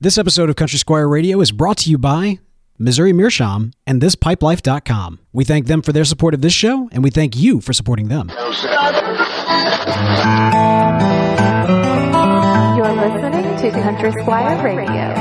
This episode of Country Squire Radio is brought to you by Missouri Meerschaum and ThisPipeLife.com. We thank them for their support of this show, and we thank you for supporting them. You're listening to Country Squire Radio.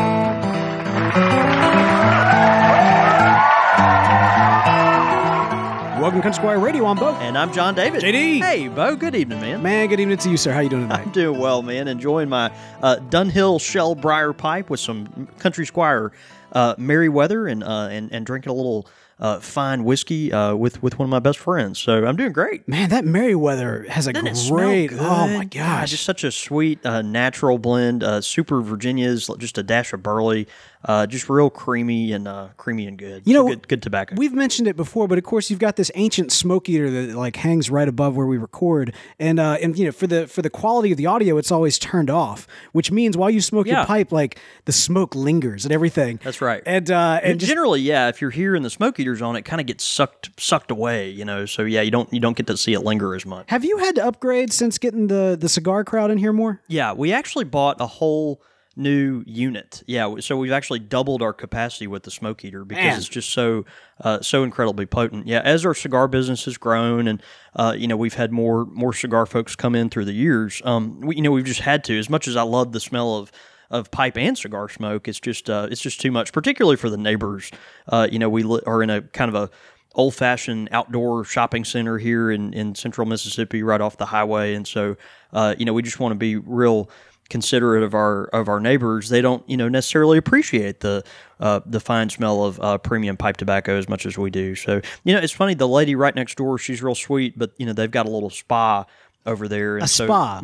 Welcome to Country Squire Radio. I'm Bo. And I'm John David. JD. Hey, Bo. Good evening, man. Man, good evening to you, sir. How you doing tonight? I'm doing well, man. Enjoying my Dunhill Shell Briar pipe with some Country Squire Merryweather and drinking a little fine whiskey with one of my best friends. So I'm doing great. Man, that Merryweather has a great, oh my gosh. Yeah, just such a sweet, natural blend. Super Virginia's, just a dash of burley. Just real creamy and good. You know, good tobacco. We've mentioned it before, but of course you've got this ancient smoke eater that like hangs right above where we record, and you know, for the quality of the audio, it's always turned off, which means while you smoke your pipe, like the smoke lingers and everything. That's right. And generally, if you're here and the smoke eater's on, it kind of gets sucked away, you know. So yeah, you don't get to see it linger as much. Have you had to upgrade since getting the cigar crowd in here more? Yeah, we actually bought a whole new unit. Yeah, so we've actually doubled our capacity with the smoke eater because it's just so incredibly potent. Yeah, as our cigar business has grown and you know, we've had more cigar folks come in through the years. We've just had to. As much as I love the smell of pipe and cigar smoke, it's just too much, particularly for the neighbors. We are in a kind of a old-fashioned outdoor shopping center here in central Mississippi, right off the highway, and so we just want to be real considerate of our neighbors. They don't necessarily appreciate the fine smell of premium pipe tobacco as much as we do. So it's funny. The lady right next door, she's real sweet, but they've got a little spa over there. And spa.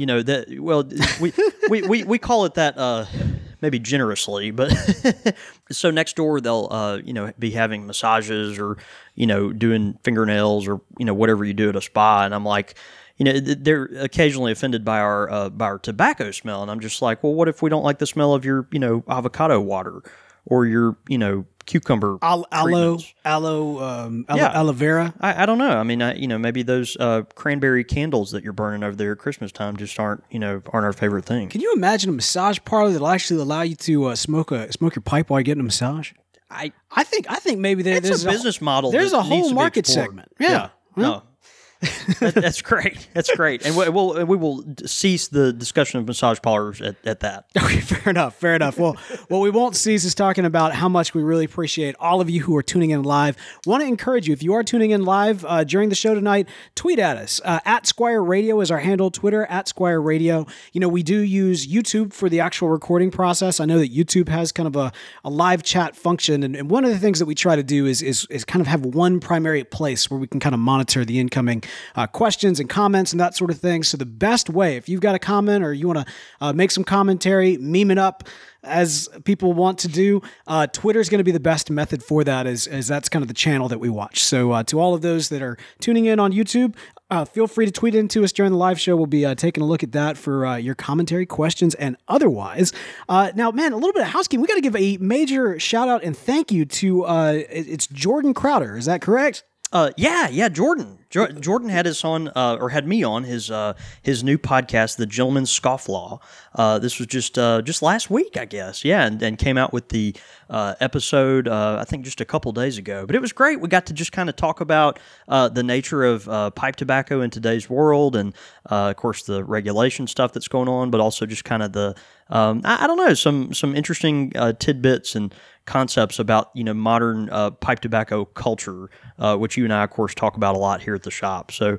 We call it that maybe generously, but so next door they'll be having massages or doing fingernails or whatever you do at a spa, and I'm like, they're occasionally offended by our tobacco smell, and I'm just like, well, what if we don't like the smell of your avocado water or your cucumber aloe vera? I don't know. I mean, maybe those cranberry candles that you're burning over there at Christmas time just aren't our favorite thing. Can you imagine a massage parlor that'll actually allow you to smoke your pipe while you're getting a massage? I think maybe there's a business model. There's a whole market segment. Yeah. No. That's great. That's great. And we will cease the discussion of massage parlors at that. Okay, fair enough. Well, what we won't cease is talking about how much we really appreciate all of you who are tuning in live. Want to encourage you, if you are tuning in live during the show tonight, tweet at us. At Squire Radio is our handle, Twitter, at Squire Radio. We do use YouTube for the actual recording process. I know that YouTube has kind of a live chat function, and one of the things that we try to do is kind of have one primary place where we can kind of monitor the incoming questions and comments and that sort of thing. So the best way, if you've got a comment or you want to make some commentary, meme it up as people want to do, Twitter is going to be the best method for that, as that's kind of the channel that we watch. So to all of those that are tuning in on YouTube, feel free to tweet into us during the live show. We'll be taking a look at that for your commentary, questions, and otherwise. Now, man, a little bit of housekeeping. We got to give a major shout out and thank you to it's Jordan Crowder. Is that correct? Jordan. Jordan had us on, or had me on his new podcast, The Gentleman's Scofflaw. This was just last week, I guess. Yeah, and came out with the episode, I think just a couple days ago. But it was great. We got to just kind of talk about the nature of pipe tobacco in today's world, and of course the regulation stuff that's going on, but also just kind of the I don't know, some interesting tidbits and concepts about modern pipe tobacco culture, which you and I, of course, talk about a lot here at the shop. So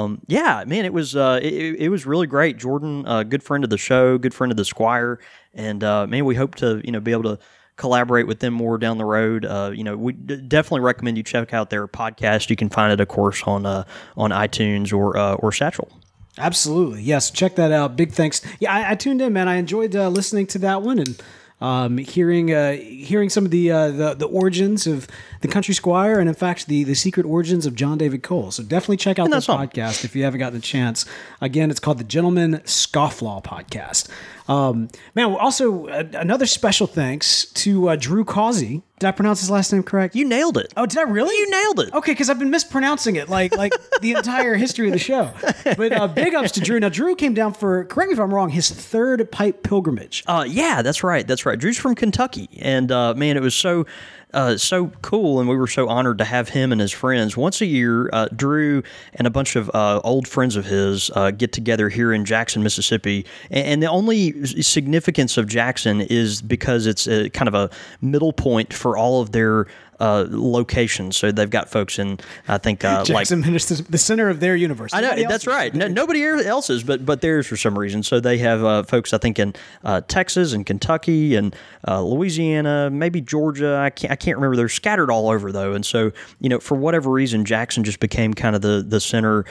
it was really great. Jordan, good friend of the show, good friend of the Squire, and we hope to be able to collaborate with them more down the road. We definitely recommend you check out their podcast. You can find it, of course, on iTunes or Satchel. Absolutely, yes. Check that out. Big thanks. Yeah, I tuned in, man. I enjoyed listening to that one and hearing some of the origins of the Country Squire, and in fact the secret origins of John David Cole. So definitely check out this podcast if you haven't gotten a chance. Again, it's called the Gentleman Scofflaw Podcast. Also another special thanks to Drew Causey Did I pronounce his last name correct? You nailed it. Oh, did I really? You nailed it. Okay, because I've been mispronouncing it like the entire history of the show. But big ups to Drew. Now, Drew came down for, correct me if I'm wrong, his third pipe pilgrimage. Yeah, that's right. That's right. Drew's from Kentucky, and man, it was so cool, and we were so honored to have him and his friends. Once a year, Drew and a bunch of old friends of his get together here in Jackson, Mississippi. And the only significance of Jackson is because it's a kind of a middle point for all of their locations. So they've got folks in, I think, Jackson, the center of their universe. I know, that's right. Nobody else is, but theirs for some reason. So they have folks, I think, in Texas and Kentucky and Louisiana, maybe Georgia. I can't remember. They're scattered all over, though. And so, for whatever reason, Jackson just became kind of the center,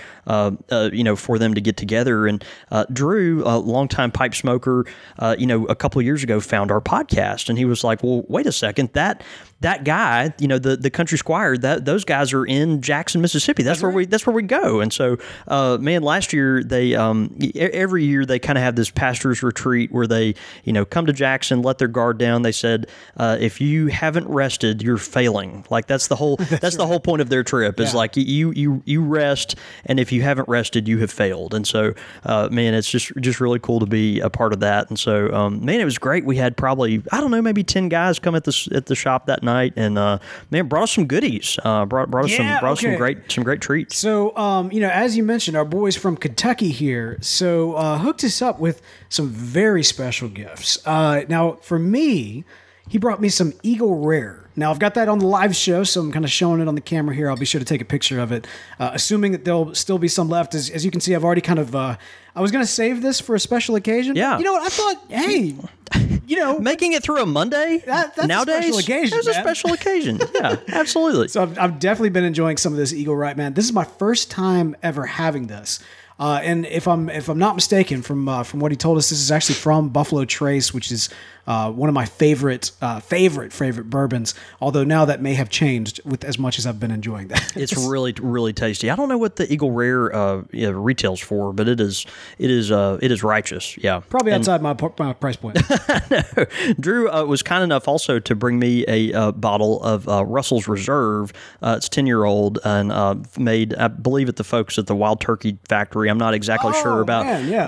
for them to get together. And Drew, a longtime pipe smoker, a couple of years ago found our podcast, and he was like, well, wait a second, that guy, the Country Squire, those guys are in Jackson, Mississippi. That's where we go. And so, last year they every year they kind of have this pastor's retreat where they come to Jackson, let their guard down. They said, if you haven't rested, you're failing. Like that's the whole the whole point of their trip is like you rest, and if you haven't rested, you have failed. And so, it's just really cool to be a part of that. And so, it was great. We had probably maybe 10 guys come at the shop that night, and brought us some goodies. Brought us some great treats. So as you mentioned, our boys from Kentucky here, so hooked us up with some very special gifts. Now for me, he brought me some Eagle Rare. Now, I've got that on the live show, so I'm kind of showing it on the camera here. I'll be sure to take a picture of it, assuming that there'll still be some left. As you can see, I've already kind of... I was going to save this for a special occasion. Yeah. You know what? I thought, hey... making it through a Monday that's nowadays, a special occasion. It was a special occasion. Yeah, absolutely. So I've definitely been enjoying some of this Eagle Right, man. This is my first time ever having this. And if I'm not mistaken, from what he told us, this is actually from Buffalo Trace, which is one of my favorite bourbons. Although now that may have changed with as much as I've been enjoying that. It's really, really tasty. I don't know what the Eagle Rare retails for, but it is righteous. Yeah, probably outside my price point. No. Drew was kind enough also to bring me a bottle of Russell's Reserve. It's 10-year-old and made, I believe, at the folks at the Wild Turkey Factory. I'm not exactly sure about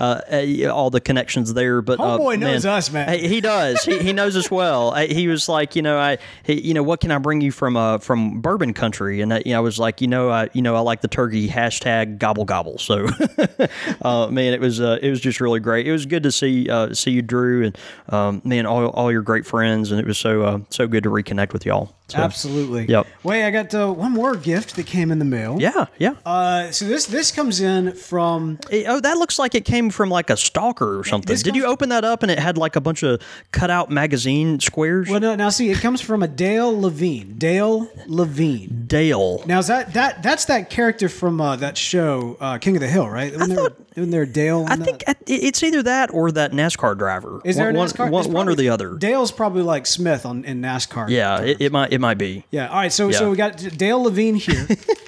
all the connections there, but homeboy knows us, man. He does. He knows us well. He was like, what can I bring you from bourbon country? And I was like, I like the turkey #gobble gobble. So, it was just really great. It was good to see you, Drew, and all your great friends, and it was so good to reconnect with y'all. So, absolutely. Yep. Wait, I got one more gift that came in the mail. Yeah. So this comes in from... that looks like it came from like a stalker or something. Did you open that up and it had like a bunch of cutout magazine squares? Well, no. Now, see, it comes from a Dale Levine. Dale. Now, is that's that character from that show, King of the Hill, right? Isn't there Dale? I think it's either that or that NASCAR driver. Is there a NASCAR? One or the other. Dale's probably like Smith in NASCAR. Yeah, it might be. Yeah. All right. So we got Dale Levine here.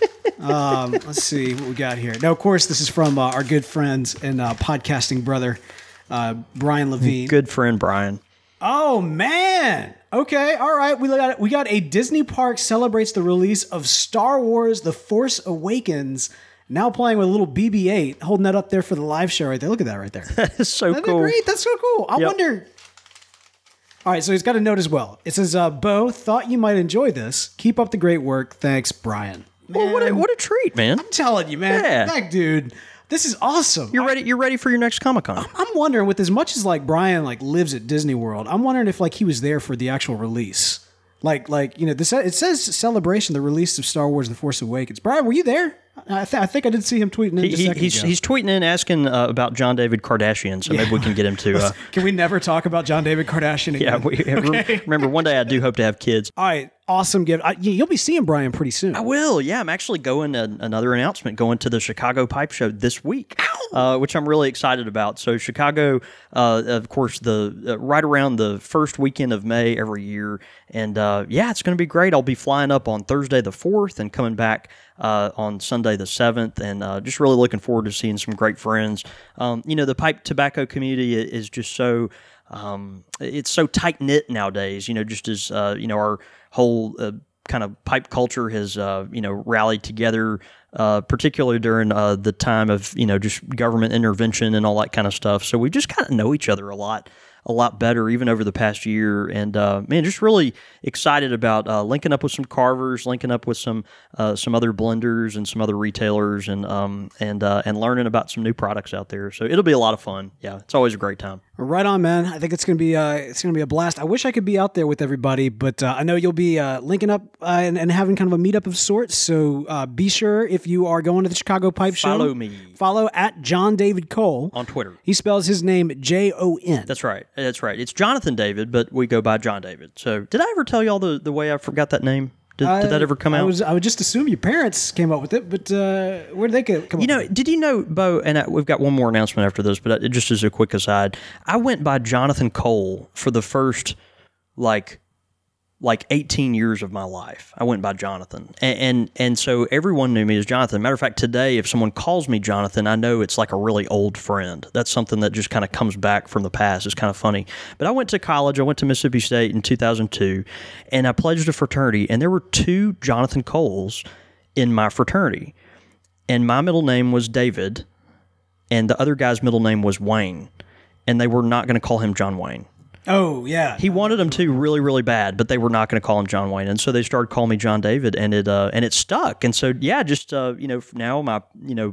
Let's see what we got here. Now, of course, this is from our good friends and podcasting brother, Brian Levine. Good friend, Brian. Oh, man. Okay. All right. We got a Disney park celebrates the release of Star Wars The Force Awakens, now playing with a little BB-8, holding that up there for the live show right there. Look at that right there. That is so Isn't cool. That great? That's so cool. I wonder... All right, so he's got a note as well. It says, Bo, thought you might enjoy this. Keep up the great work. Thanks, Brian. Man, well, what a treat, man. I'm telling you, man. Yeah. That dude, this is awesome. You're ready for your next Comic-Con. I'm wondering, with as much as like Brian like lives at Disney World, I'm wondering if like he was there for the actual release. It says celebration, the release of Star Wars The Force Awakens. Brian, were you there? I think I did see him tweeting in just a second ago. He's tweeting in asking about John David Kardashian, so maybe we can get him to... Can we never talk about John David Kardashian again? Yeah, remember, one day I do hope to have kids. All right, awesome gift. You'll be seeing Brian pretty soon. I will, yeah. I'm actually going, another announcement, going to the Chicago Pipe Show this week, which I'm really excited about. So Chicago, of course, right around the first weekend of May every year. And it's going to be great. I'll be flying up on Thursday the 4th and coming back on Sunday the 7th, and just really looking forward to seeing some great friends. The pipe tobacco community is just so it's so tight knit nowadays. Just as our whole kind of pipe culture has rallied together, particularly during the time of just government intervention and all that kind of stuff. So we just kind of know each other a lot better, even over the past year. And man, just really excited about linking up with some carvers, linking up with some other blenders and some other retailers, and learning about some new products out there. So it'll be a lot of fun. Yeah, it's always a great time. Right on, man. I think it's gonna be a blast. I wish I could be out there with everybody, but I know you'll be linking up and having kind of a meetup of sorts. So be sure, if you are going to the Chicago Pipe Show, follow me. Follow at John David Cole on Twitter. He spells his name Jon. That's right. It's Jonathan David, but we go by John David. So did I ever tell y'all the way I forgot that name? Did that ever come out? I would just assume your parents came up with it, but where did they come up with it? Did you know, Bo, and we've got one more announcement after this, but just as a quick aside, I went by Jonathan Cole for the first, like 18 years of my life. I went by Jonathan. And so everyone knew me as Jonathan. Matter of fact, today, if someone calls me Jonathan, I know it's like a really old friend. That's something that just kind of comes back from the past. It's kind of funny. But I went to college. I went to Mississippi State in 2002, and I pledged a fraternity, and there were 2 Jonathan Coles in my fraternity. And my middle name was David, and the other guy's middle name was Wayne. And they were not going to call him John Wayne. Oh, yeah. He wanted them to really, really bad, but they were not going to call him John Wayne. And so they started calling me John David, and it stuck. And so, yeah, just, now my,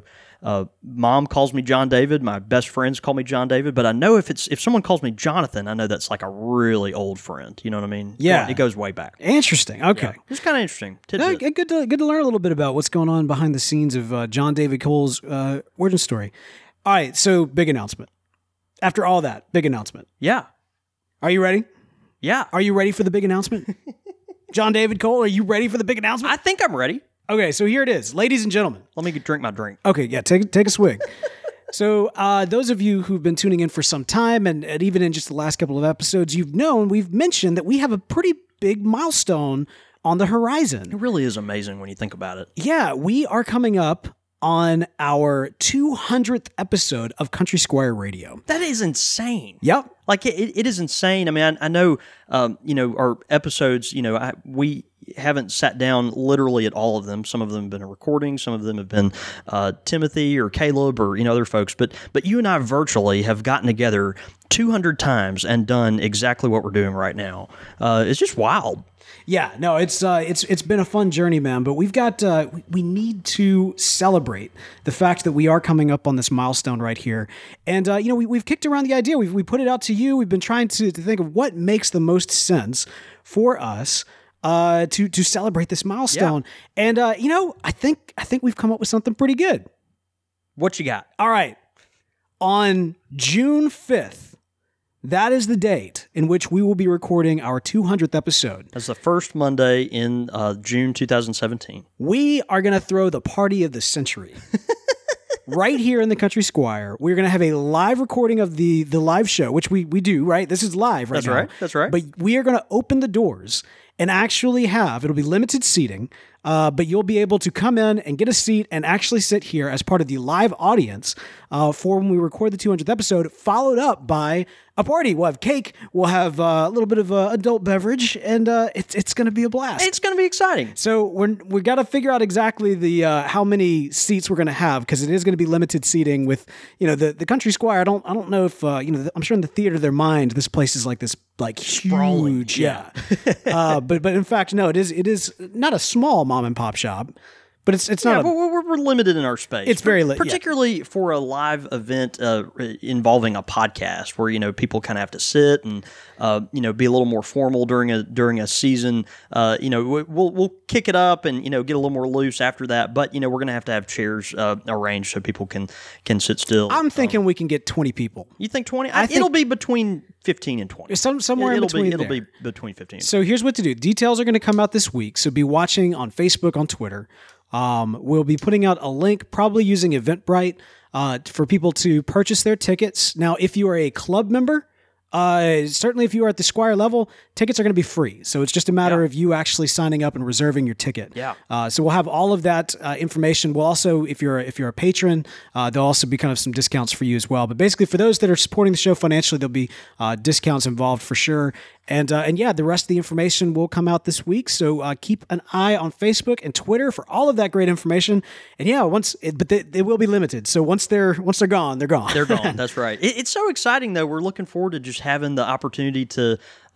mom calls me John David. My best friends call me John David. But I know if someone calls me Jonathan, I know that's like a really old friend. You know what I mean? Yeah. It goes way back. Interesting. Okay. Yeah. It's kind of interesting. No, good to learn a little bit about what's going on behind the scenes of John David Cole's origin story. All right. So, big announcement. After all that, big announcement. Yeah. Are you ready? Yeah. Are you ready for the big announcement? John David Cole, are you ready for the big announcement? I think I'm ready. Okay, so here it is. Ladies and gentlemen. Let me drink my drink. Okay, yeah, take a swig. So those of you who've been tuning in for some time, and even in just the last couple of episodes, we've mentioned that we have a pretty big milestone on the horizon. It really is amazing when you think about it. Yeah, we are coming up on our 200th episode of Country Squire Radio. That is insane. Yep. Like, it is insane. I mean, I know, our episodes, we haven't sat down literally at all of them. Some of them have been a recording. Some of them have been Timothy or Caleb or, other folks. But you and I virtually have gotten together 200 times and done exactly what we're doing right now. It's just wild. Yeah, no, it's been a fun journey, man. But we've got we need to celebrate the fact that we are coming up on this milestone right here. And we've kicked around the idea. We put it out to you. We've been trying to think of what makes the most sense for us to celebrate this milestone. Yeah. And I think we've come up with something pretty good. What you got? All right, on June 5th. That is the date in which we will be recording our 200th episode. That's the first Monday in June 2017. We are going to throw the party of the century. Right here in the Country Squire. We're going to have a live recording of the live show, which we do, right? This is live right now. That's right. But we are going to open the doors and actually it'll be limited seating, but you'll be able to come in and get a seat and actually sit here as part of the live audience for when we record the 200th episode, followed up by a party. We'll have cake, we'll have a little bit of adult beverage, and it's going to be a blast. It's going to be exciting. So we got to figure out exactly the how many seats we're going to have, because it is going to be limited seating with the Country Squire. I don't know if I'm sure in the theater of their mind this place is like this huge, yeah. But in fact, no, it is not a small mom and pop shop, but it's not. Yeah, we're limited in our space. It's very limited, particularly for a live event involving a podcast, where people kind of have to sit and be a little more formal during a season. We'll kick it up and get a little more loose after that. But we're going to have chairs arranged so people can sit still. I'm thinking we can get 20 people. You think 20? It'll be between 15 and 20. Somewhere in between. It'll be between 15 and 20. So here's what to do. Details are going to come out this week. So be watching on Facebook, on Twitter. We'll be putting out a link, probably using Eventbrite, for people to purchase their tickets. Now, if you are a club member, Certainly, if you are at the Squire level, tickets are going to be free. So it's just a matter of you actually signing up and reserving your ticket. Yeah. So we'll have all of that information. We'll also, if you're a patron, there'll also be kind of some discounts for you as well. But basically, for those that are supporting the show financially, there'll be discounts involved for sure. And yeah, the rest of the information will come out this week. So keep an eye on Facebook and Twitter for all of that great information. And yeah, but they will be limited. So once they're gone, they're gone. They're gone. That's right. It's so exciting though. We're looking forward to just having the opportunity to,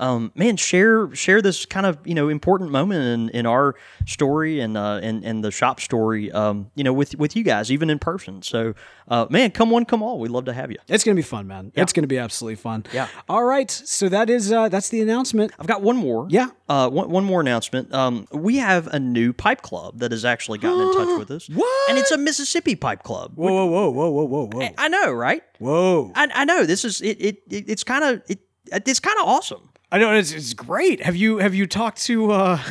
share this kind of important moment in our story and the shop story, with you guys even in person. So, come one, come all. We'd love to have you. It's gonna be fun, man. Yeah. It's gonna be absolutely fun. Yeah. All right. So that's the announcement. I've got one more. Yeah. One more announcement. We have a new pipe club that has actually gotten in touch with us. What? And it's a Mississippi pipe club. Whoa. I know, right? Whoa. I know. This is it's kind of awesome. I know it's great. Have you talked to?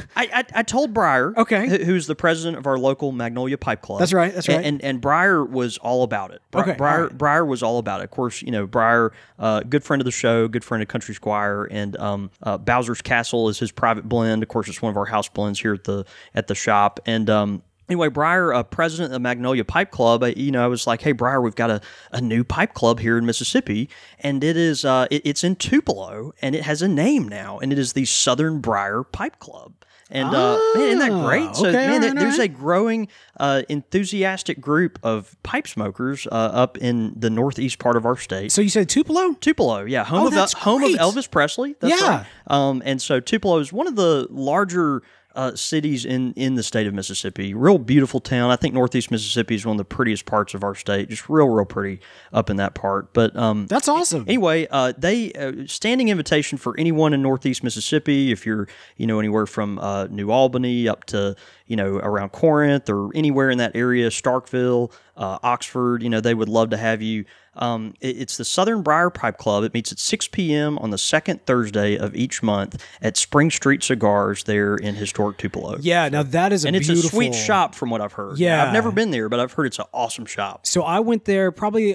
I told Briar, okay, who's the president of our local Magnolia Pipe Club. That's right. And Briar was all about it. Briar was all about it. Of course, Briar, good friend of the show, good friend of Country Squire, and Bowser's Castle is his private blend. Of course, it's one of our house blends here at the shop, and. Anyway, Briar, president of Magnolia Pipe Club, I was like, hey, Briar, we've got a new pipe club here in Mississippi, and it is it's in Tupelo, and it has a name now, and it is the Southern Briar Pipe Club. And man, isn't that great? So, okay, there's a growing, enthusiastic group of pipe smokers up in the northeast part of our state. So you said Tupelo? Tupelo, yeah, home of Elvis Presley. That's yeah, right. And so Tupelo is one of the larger cities in the state of Mississippi. Real beautiful town. I think Northeast Mississippi is one of the prettiest parts of our state. Just real pretty up in that part. But that's awesome. Anyway, they standing invitation for anyone in Northeast Mississippi. If you're anywhere from New Albany up to around Corinth or anywhere in that area, Starkville, Oxford, they would love to have you. It's the Southern Briar Pipe Club. It meets at 6 p.m. on the second Thursday of each month at Spring Street Cigars there in historic Tupelo. Yeah, now that is it's a sweet shop from what I've heard. Yeah. I've never been there, but I've heard it's an awesome shop. So I went there probably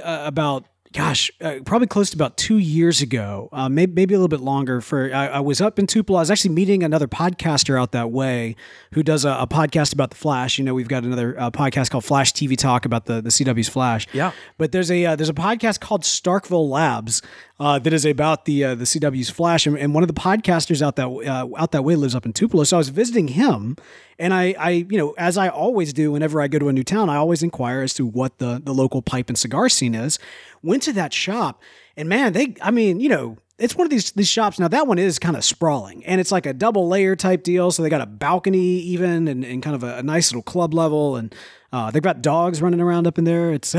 probably close to about 2 years ago, maybe a little bit longer. I was up in Tupelo. I was actually meeting another podcaster out that way who does a podcast about the Flash. We've got another podcast called Flash TV Talk about the CW's Flash. Yeah. But there's a podcast called Starkville Labs that is about the CW's Flash, and one of the podcasters out that way lives up in Tupelo. So I was visiting him. And I as I always do whenever I go to a new town, I always inquire as to what the local pipe and cigar scene is. Went to that shop, and man, it's one of these shops. Now that one is kind of sprawling, and it's like a double layer type deal. So they got a balcony even, and kind of a nice little club level, and they've got dogs running around up in there. It's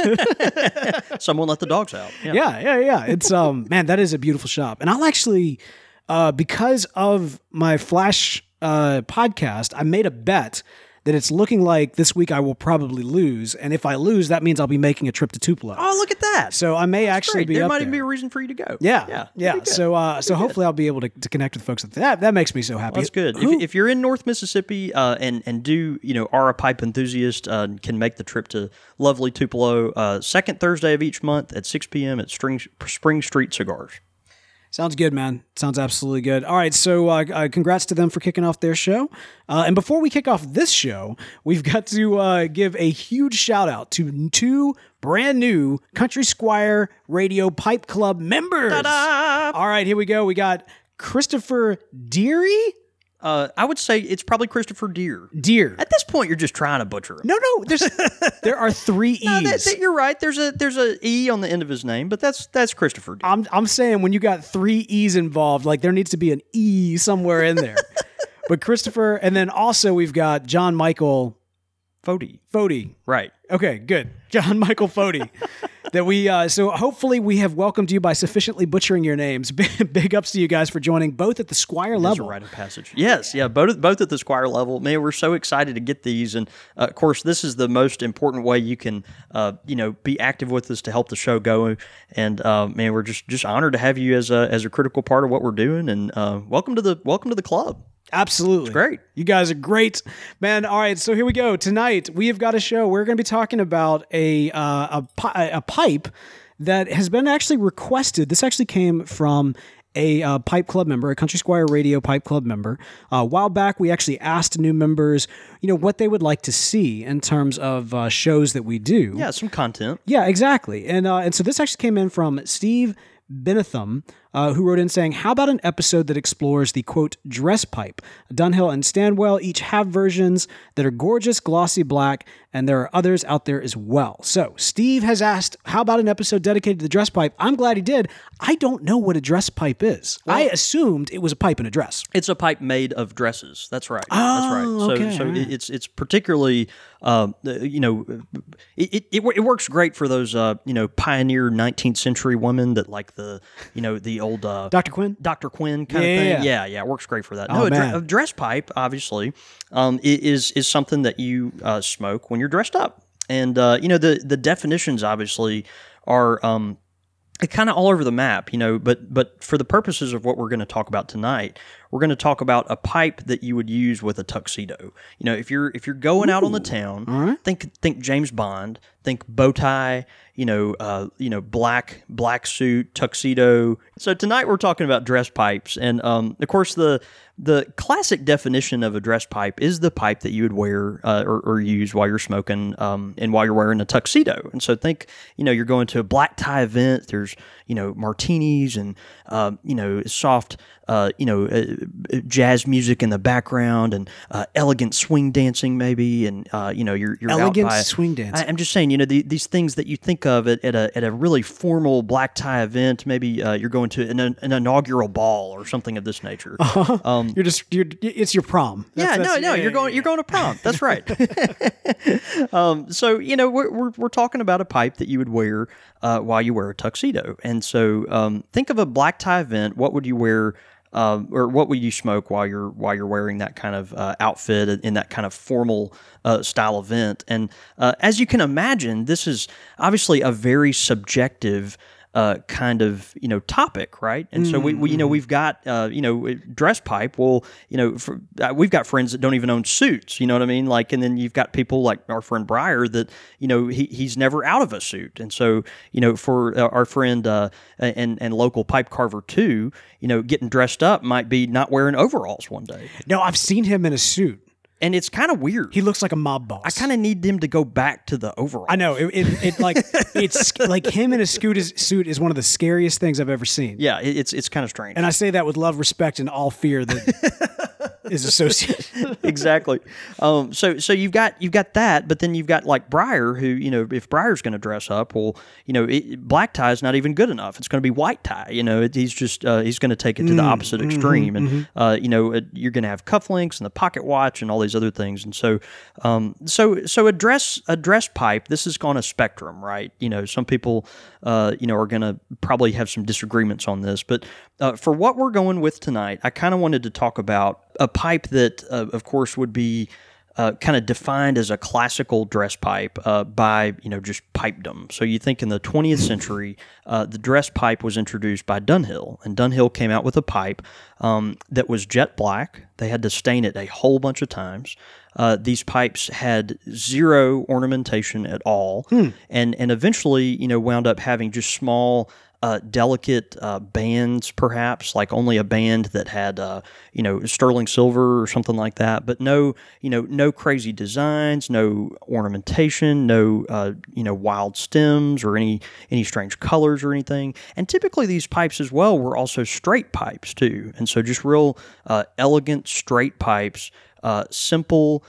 someone let the dogs out. Yeah. It's man, that is a beautiful shop, and I'll actually because of my Flash podcast, I made a bet that it's looking like this week I will probably lose, and if I lose, that means I'll be making a trip to Tupelo. Oh, look at that! So I may actually be there. There might even be a reason for you to go. Yeah. So hopefully I'll be able to connect with folks. That makes me so happy. Well, that's good. If you're in North Mississippi and are a pipe enthusiast, can make the trip to lovely Tupelo second Thursday of each month at 6 p.m. at Spring Street Cigars. Sounds good, man. Sounds absolutely good. All right, so congrats to them for kicking off their show. And before we kick off this show, we've got to give a huge shout out to 2 brand new Country Squire Radio Pipe Club members. Ta-da! All right, here we go. We got Christopher Deary. I would say it's probably Christopher Deere. Deere. At this point, you're just trying to butcher him. No. There are 3 E's. No, you're right. There's a E on the end of his name, but that's Christopher Deere. I'm saying when you got 3 E's involved, like there needs to be an E somewhere in there. But Christopher, and then also we've got John Michael Fody. Right. Okay, good. John Michael Fody. That we so hopefully we have welcomed you by sufficiently butchering your names. Big ups to you guys for joining both at the Squire level. That's a rite of passage. Yes, yeah, both at the Squire level. Man, we're so excited to get these, and of course, this is the most important way you can be active with us to help the show go. And man, we're just honored to have you as a critical part of what we're doing. And welcome to the club. Absolutely. It's great. You guys are great, man. All right, so here we go. Tonight, we have got a show. We're going to be talking about a pipe that has been actually requested. This actually came from a Pipe Club member, a Country Squire Radio Pipe Club member. A while back, we actually asked new members, what they would like to see in terms of shows that we do. Yeah, some content. Yeah, exactly. And so this actually came in from Steve Benetham, who wrote in saying, how about an episode that explores the, quote, dress pipe? Dunhill and Stanwell each have versions that are gorgeous, glossy black, and there are others out there as well. So Steve has asked, how about an episode dedicated to the dress pipe? I'm glad he did. I don't know what a dress pipe is. Well, I assumed it was a pipe in a dress. It's a pipe made of dresses. That's right. Oh, that's right. So, okay. so it's particularly, it works great for those, pioneer 19th century women that like the old Dr. Quinn kind of thing. Yeah, it works great for that. Oh, a dress pipe, obviously, is something that you smoke when you're dressed up, and the definitions obviously are kind of all over the map, but for the purposes of what we're going to talk about tonight, we're going to talk about a pipe that you would use with a tuxedo. If you're going out on the town, right. think James Bond, think bow tie, black suit, tuxedo. So tonight we're talking about dress pipes, and of course the classic definition of a dress pipe is the pipe that you would wear or use while you're smoking and while you're wearing a tuxedo. And so think, you're going to a black tie event. There's martinis and soft jazz music in the background and elegant swing dancing maybe, and you're elegant out by, swing dancing. I'm just saying, these things that you think of at a really formal black tie event. Maybe you're going to an inaugural ball or something of this nature. It's your prom. You're going to prom. That's right. So we're talking about a pipe that you would wear while you wear a tuxedo, and so think of a black tie event. What would you wear? Or what would you smoke while you're wearing that kind of outfit in that kind of formal style event? And as you can imagine, this is obviously a very subjective kind of topic, right? And so we've got dress pipe. Well, we've got friends that don't even own suits. You know what I mean? Like, and then you've got people like our friend Briar that he's never out of a suit. And so for our friend and local pipe carver too, getting dressed up might be not wearing overalls one day. No, I've seen him in a suit. And it's kind of weird. He looks like a mob boss. I kind of need him to go back to the overalls. I know. It's like him in a suit is one of the scariest things I've ever seen. Yeah, it's kind of strange. And I say that with love, respect, and all fear that is associated. Exactly. So you've got that, but then you've got like Briar, who if Briar's going to dress up, well, black tie is not even good enough. It's going to be white tie. He's just he's going to take it to the opposite extreme, and you're going to have cufflinks and the pocket watch and all these other things. And so a dress pipe, this is on a spectrum, right? Some people are going to probably have some disagreements on this, but for what we're going with tonight, I kind of wanted to talk about a pipe that of course would be kind of defined as a classical dress pipe by just pipedom. So you think in the 20th century, the dress pipe was introduced by Dunhill, and Dunhill came out with a pipe that was jet black. They had to stain it a whole bunch of times. These pipes had zero ornamentation at all, and eventually wound up having just small delicate bands, perhaps, like only a band that had sterling silver or something like that, but no crazy designs, no ornamentation, no wild stems or any strange colors or anything. And typically these pipes as well were also straight pipes too, and so just real elegant straight pipes, simple,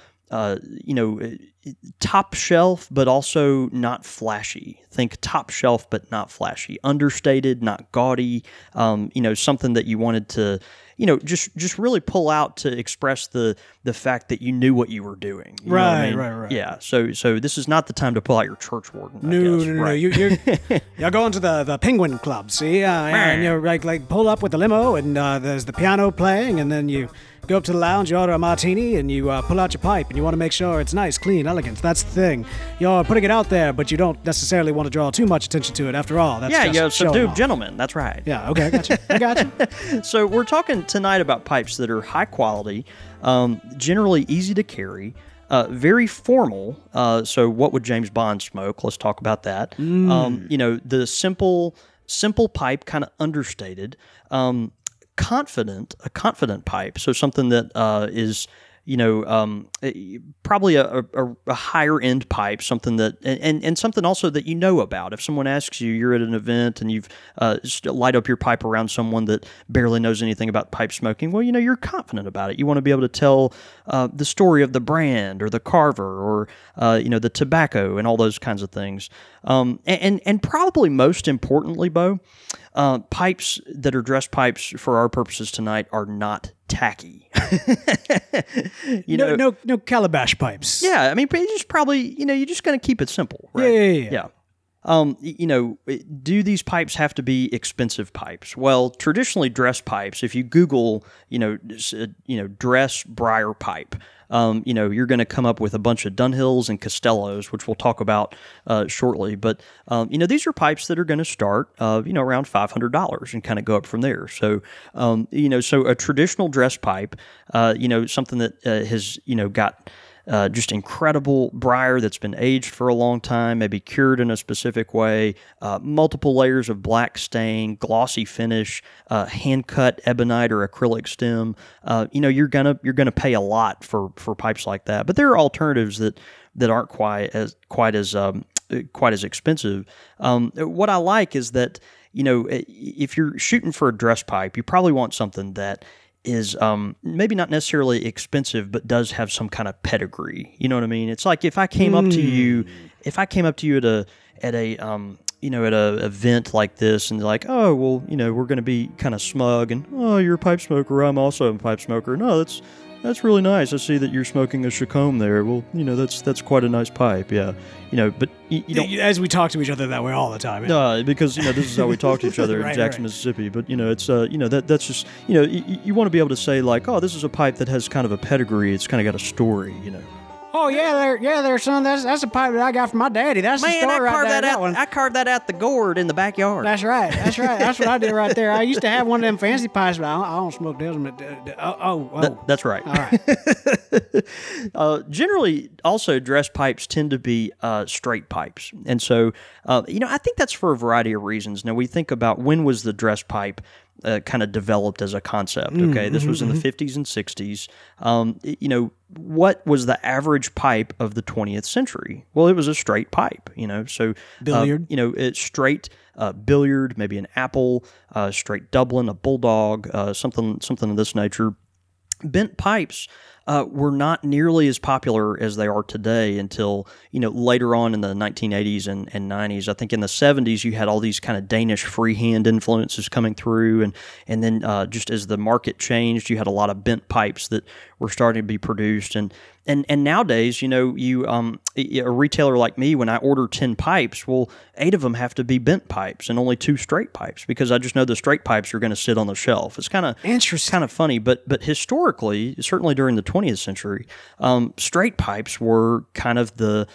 top shelf, but also not flashy. Think top shelf, but not flashy. Understated, not gaudy. Something that you wanted to, just really pull out to express the fact that you knew what you were doing. You know what I mean? Right. Yeah. So this is not the time to pull out your church warden. No. You're going to the Penguin Club, see? And you're like pull up with the limo, and there's the piano playing, and then you go up to the lounge, you order a martini, and you pull out your pipe, and you want to make sure it's nice, clean, elegant. That's the thing. You're putting it out there, but you don't necessarily want to draw too much attention to it. After all, that's subdued gentlemen. That's right. Yeah, okay, I got you. So we're talking tonight about pipes that are high quality, generally easy to carry, very formal. So what would James Bond smoke? Let's talk about that. The simple pipe, kind of understated. A confident pipe. So something that is probably a higher end pipe, something that, and something also that you know about. If someone asks you, you're at an event and you've light up your pipe around someone that barely knows anything about pipe smoking, well, you're confident about it. You want to be able to tell the story of the brand or the carver or, the tobacco and all those kinds of things. And probably most importantly, Bo, pipes that are dress pipes for our purposes tonight are not tacky. No calabash pipes. Yeah, I mean, you just probably, you're just going to keep it simple, right? Yeah. Do these pipes have to be expensive pipes? Well, traditionally dress pipes, if you Google, dress briar pipe, you're going to come up with a bunch of Dunhills and Costellos, which we'll talk about shortly. But, these are pipes that are going to start, around $500 and kind of go up from there. So, so a traditional dress pipe, something that has, got just incredible briar that's been aged for a long time, maybe cured in a specific way, multiple layers of black stain, glossy finish, hand-cut ebonite or acrylic stem. You're gonna pay a lot for pipes like that. But there are alternatives that aren't quite as expensive. What I like is that if you're shooting for a dress pipe, you probably want something that is maybe not necessarily expensive, but does have some kind of pedigree. You know what I mean? It's like if I came up to you at a event like this, and like, oh, well, we're going to be kind of smug, and oh, you're a pipe smoker. I'm also a pipe smoker. No, that's really nice. I see that you're smoking a Chacombe there. Well, that's quite a nice pipe. Yeah, but you don't. As we talk to each other that way all the time. Because this is how we talk to each other in Jackson, Mississippi. But it's that's just you want to be able to say like, oh, this is a pipe that has kind of a pedigree. It's kind of got a story. Oh there, son. That's a pipe that I got from my daddy. That's the story right there. That one. I carved that out the gourd in the backyard. That's right. That's what I did right there. I used to have one of them fancy pipes, but I don't smoke those. That's right. All right. Generally, also dress pipes tend to be straight pipes, and so I think that's for a variety of reasons. Now we think about when was the dress pipe kind of developed as a concept. Okay, this was in the 50s and 60s. What was the average pipe of the 20th century? Well, it was a straight pipe. So billiard. It's straight billiard, maybe an apple, straight Dublin, a bulldog, something of this nature. Bent pipes were not nearly as popular as they are today until later on in the 1980s and 90s. I think in the 70s you had all these kind of Danish freehand influences coming through, and then just as the market changed, you had a lot of bent pipes that were starting to be produced. And nowadays, a retailer like me, when I order 10 pipes, well, 8 of them have to be bent pipes and only 2 straight pipes, because I just know the straight pipes are going to sit on the shelf. It's kind of interesting, kind of funny, but historically, certainly during the 20th century, straight pipes were kind of the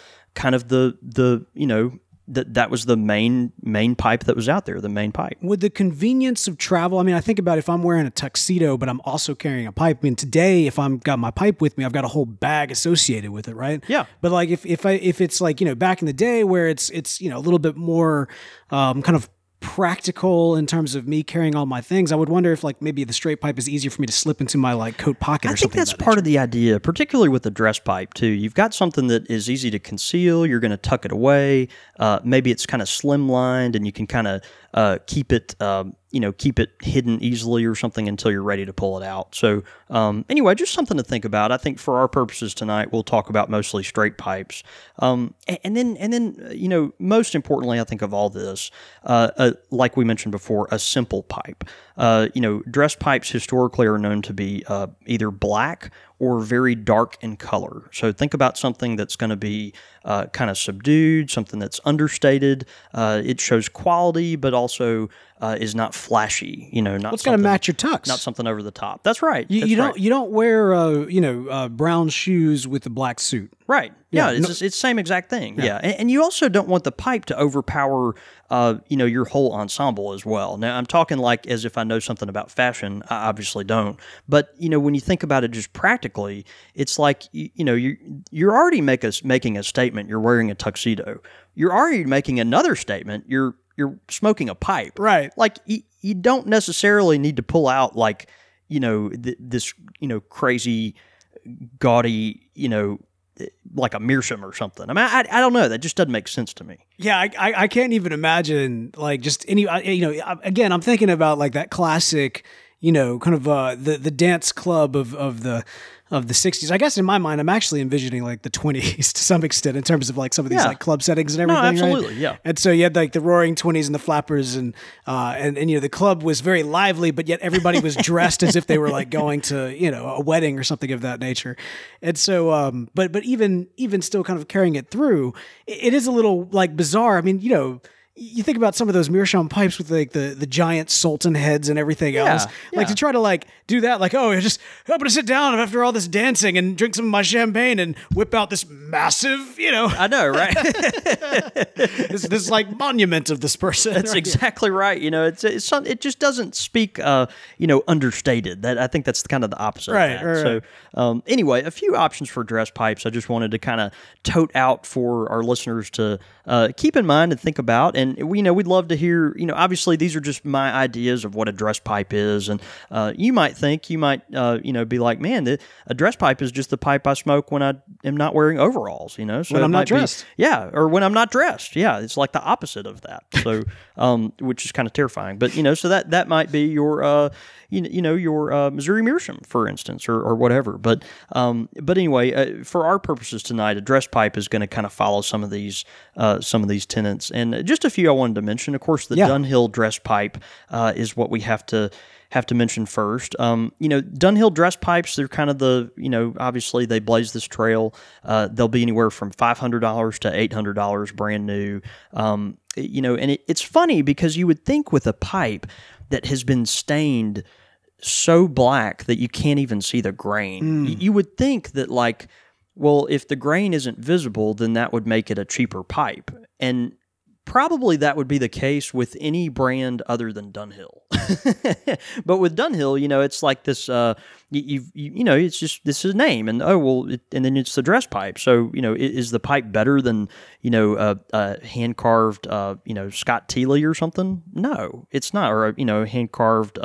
that was the main pipe that was out there, the main pipe. With the convenience of travel, I mean, I think about if I'm wearing a tuxedo, but I'm also carrying a pipe. I mean, today, if I'm got my pipe with me, I've got a whole bag associated with it, right? Yeah. But like if it's like, back in the day where it's a little bit more kind of practical in terms of me carrying all my things, I would wonder if like maybe the straight pipe is easier for me to slip into my like coat pocket or something. I think that's part of the idea, particularly with the dress pipe too. You've got something that is easy to conceal. You're going to tuck it away. Maybe it's kind of slimlined and you can kind of keep it hidden easily or something until you're ready to pull it out. So anyway, just something to think about. I think for our purposes tonight, we'll talk about mostly straight pipes. And then most importantly, I think of all this, like we mentioned before, a simple pipe. Dress pipes historically are known to be either black or very dark in color. So think about something that's going to be kind of subdued, something that's understated. It shows quality, but also is not flashy. You know, not It's got to something- match your tux. not something over the top. That's right. You That's don't you don't wear brown shoes with a black suit. Right. Yeah, Yeah, it's the same exact thing. Yeah. And you also don't want the pipe to overpower, your whole ensemble as well. Now, I'm talking like as if I know something about fashion. I obviously don't. But, when you think about it just practically, it's like, you're already making a statement. You're wearing a tuxedo. You're already making another statement. You're smoking a pipe. Right. Like, you don't necessarily need to pull out, like, this, crazy, gaudy, like a meerschaum or something. I mean, I don't know. That just doesn't make sense to me. Yeah, I can't even imagine like just any. Again, I'm thinking about like that classic, kind of the dance club of the 60s. I guess in my mind, I'm actually envisioning like the 20s to some extent in terms of like some of these like club settings and everything. Absolutely, right? yeah. And so you had like the Roaring 20s and the Flappers, and the club was very lively, but yet everybody was dressed as if they were like going to a wedding or something of that nature. And so, but even still, kind of carrying it through, it is a little like bizarre. I mean, you think about some of those meerschaum pipes with like the giant sultan heads and everything else. Like to try to like do that, like, I'm gonna sit down after all this dancing and drink some of my champagne and whip out this massive, I know, right? this like monument of this person. That's right? exactly right. It just doesn't speak, understated. That I think that's kind of the opposite. Right, of that. right, So, anyway, a few options for dress pipes. I just wanted to kind of tote out for our listeners to keep in mind and think about. And we'd love to hear. Obviously, these are just my ideas of what a dress pipe is, and you might be like, man, a dress pipe is just the pipe I smoke when I am not wearing overalls. So when I'm not dressed. or when I'm not dressed. Yeah, it's like the opposite of that. So, which is kind of terrifying. But so that might be your your Missouri meerschaum, for instance, or whatever. But anyway, for our purposes tonight, a dress pipe is going to kind of follow some of these tenets, and just a few I wanted to mention. Of course, the Dunhill dress pipe is what we have to mention first. Dunhill dress pipes, they're kind of obviously they blaze this trail. They'll be anywhere from $500 to $800 brand new. And it's funny because you would think with a pipe that has been stained so black that you can't even see the grain. You would think that if the grain isn't visible, then that would make it a cheaper pipe. And probably that would be the case with any brand other than Dunhill. But with Dunhill, it's like this, it's just, this is a name, and and then it's the dress pipe. So, is the pipe better than, hand-carved, Scott Teeley or something? No, it's not. Or, hand-carved,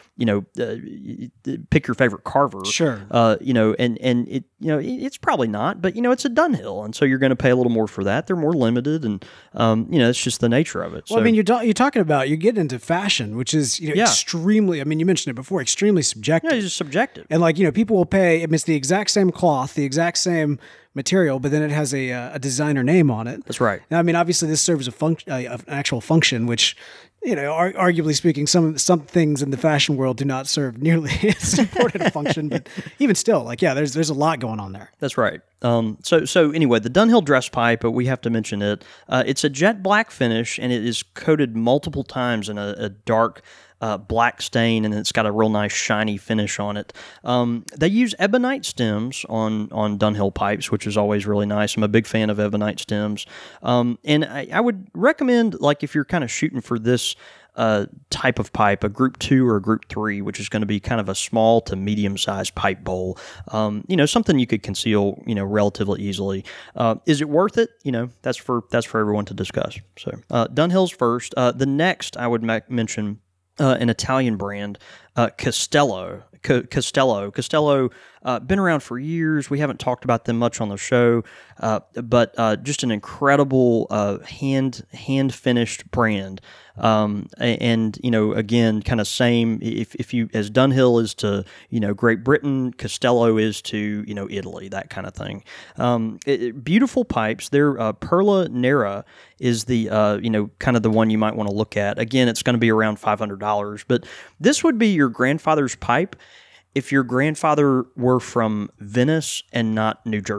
pick your favorite carver. Sure. And it, it's probably not, but it's a Dunhill, and so you're going to pay a little more for that. They're more limited, and it's just the nature of it. Well, I mean, you're talking about, you're getting into fashion, which is extremely. I mean, you mentioned it before, extremely subjective. Yeah, it's just subjective. And people will pay. I mean, it's the exact same cloth, the exact same material, but then it has a designer name on it. That's right. Now, I mean, obviously, this serves an actual function, which, arguably speaking, some things in the fashion world do not serve nearly as important a function. But even still, there's a lot going on there. That's right. So anyway, the Dunhill dress pipe, we have to mention it. It's a jet black finish, and it is coated multiple times in a dark black stain, and it's got a real nice shiny finish on it. They use ebonite stems on Dunhill pipes, which is always really nice. I'm a big fan of ebonite stems. And I would recommend, if you're kind of shooting for this type of pipe, a Group 2 or a Group 3, which is going to be kind of a small to medium-sized pipe bowl. Something you could conceal, relatively easily. Is it worth it? That's for everyone to discuss. So Dunhill's first. The next I would mention an Italian brand, Castello. Castello, been around for years. We haven't talked about them much on the show, but just an incredible hand finished brand. And again, kind of same. If you, as Dunhill is to Great Britain, Castello is to Italy, that kind of thing. Beautiful pipes. Their Perla Nera is the kind of the one you might want to look at. Again, it's going to be around $500, but this would be your grandfather's pipe if your grandfather were from Venice and not New Jersey.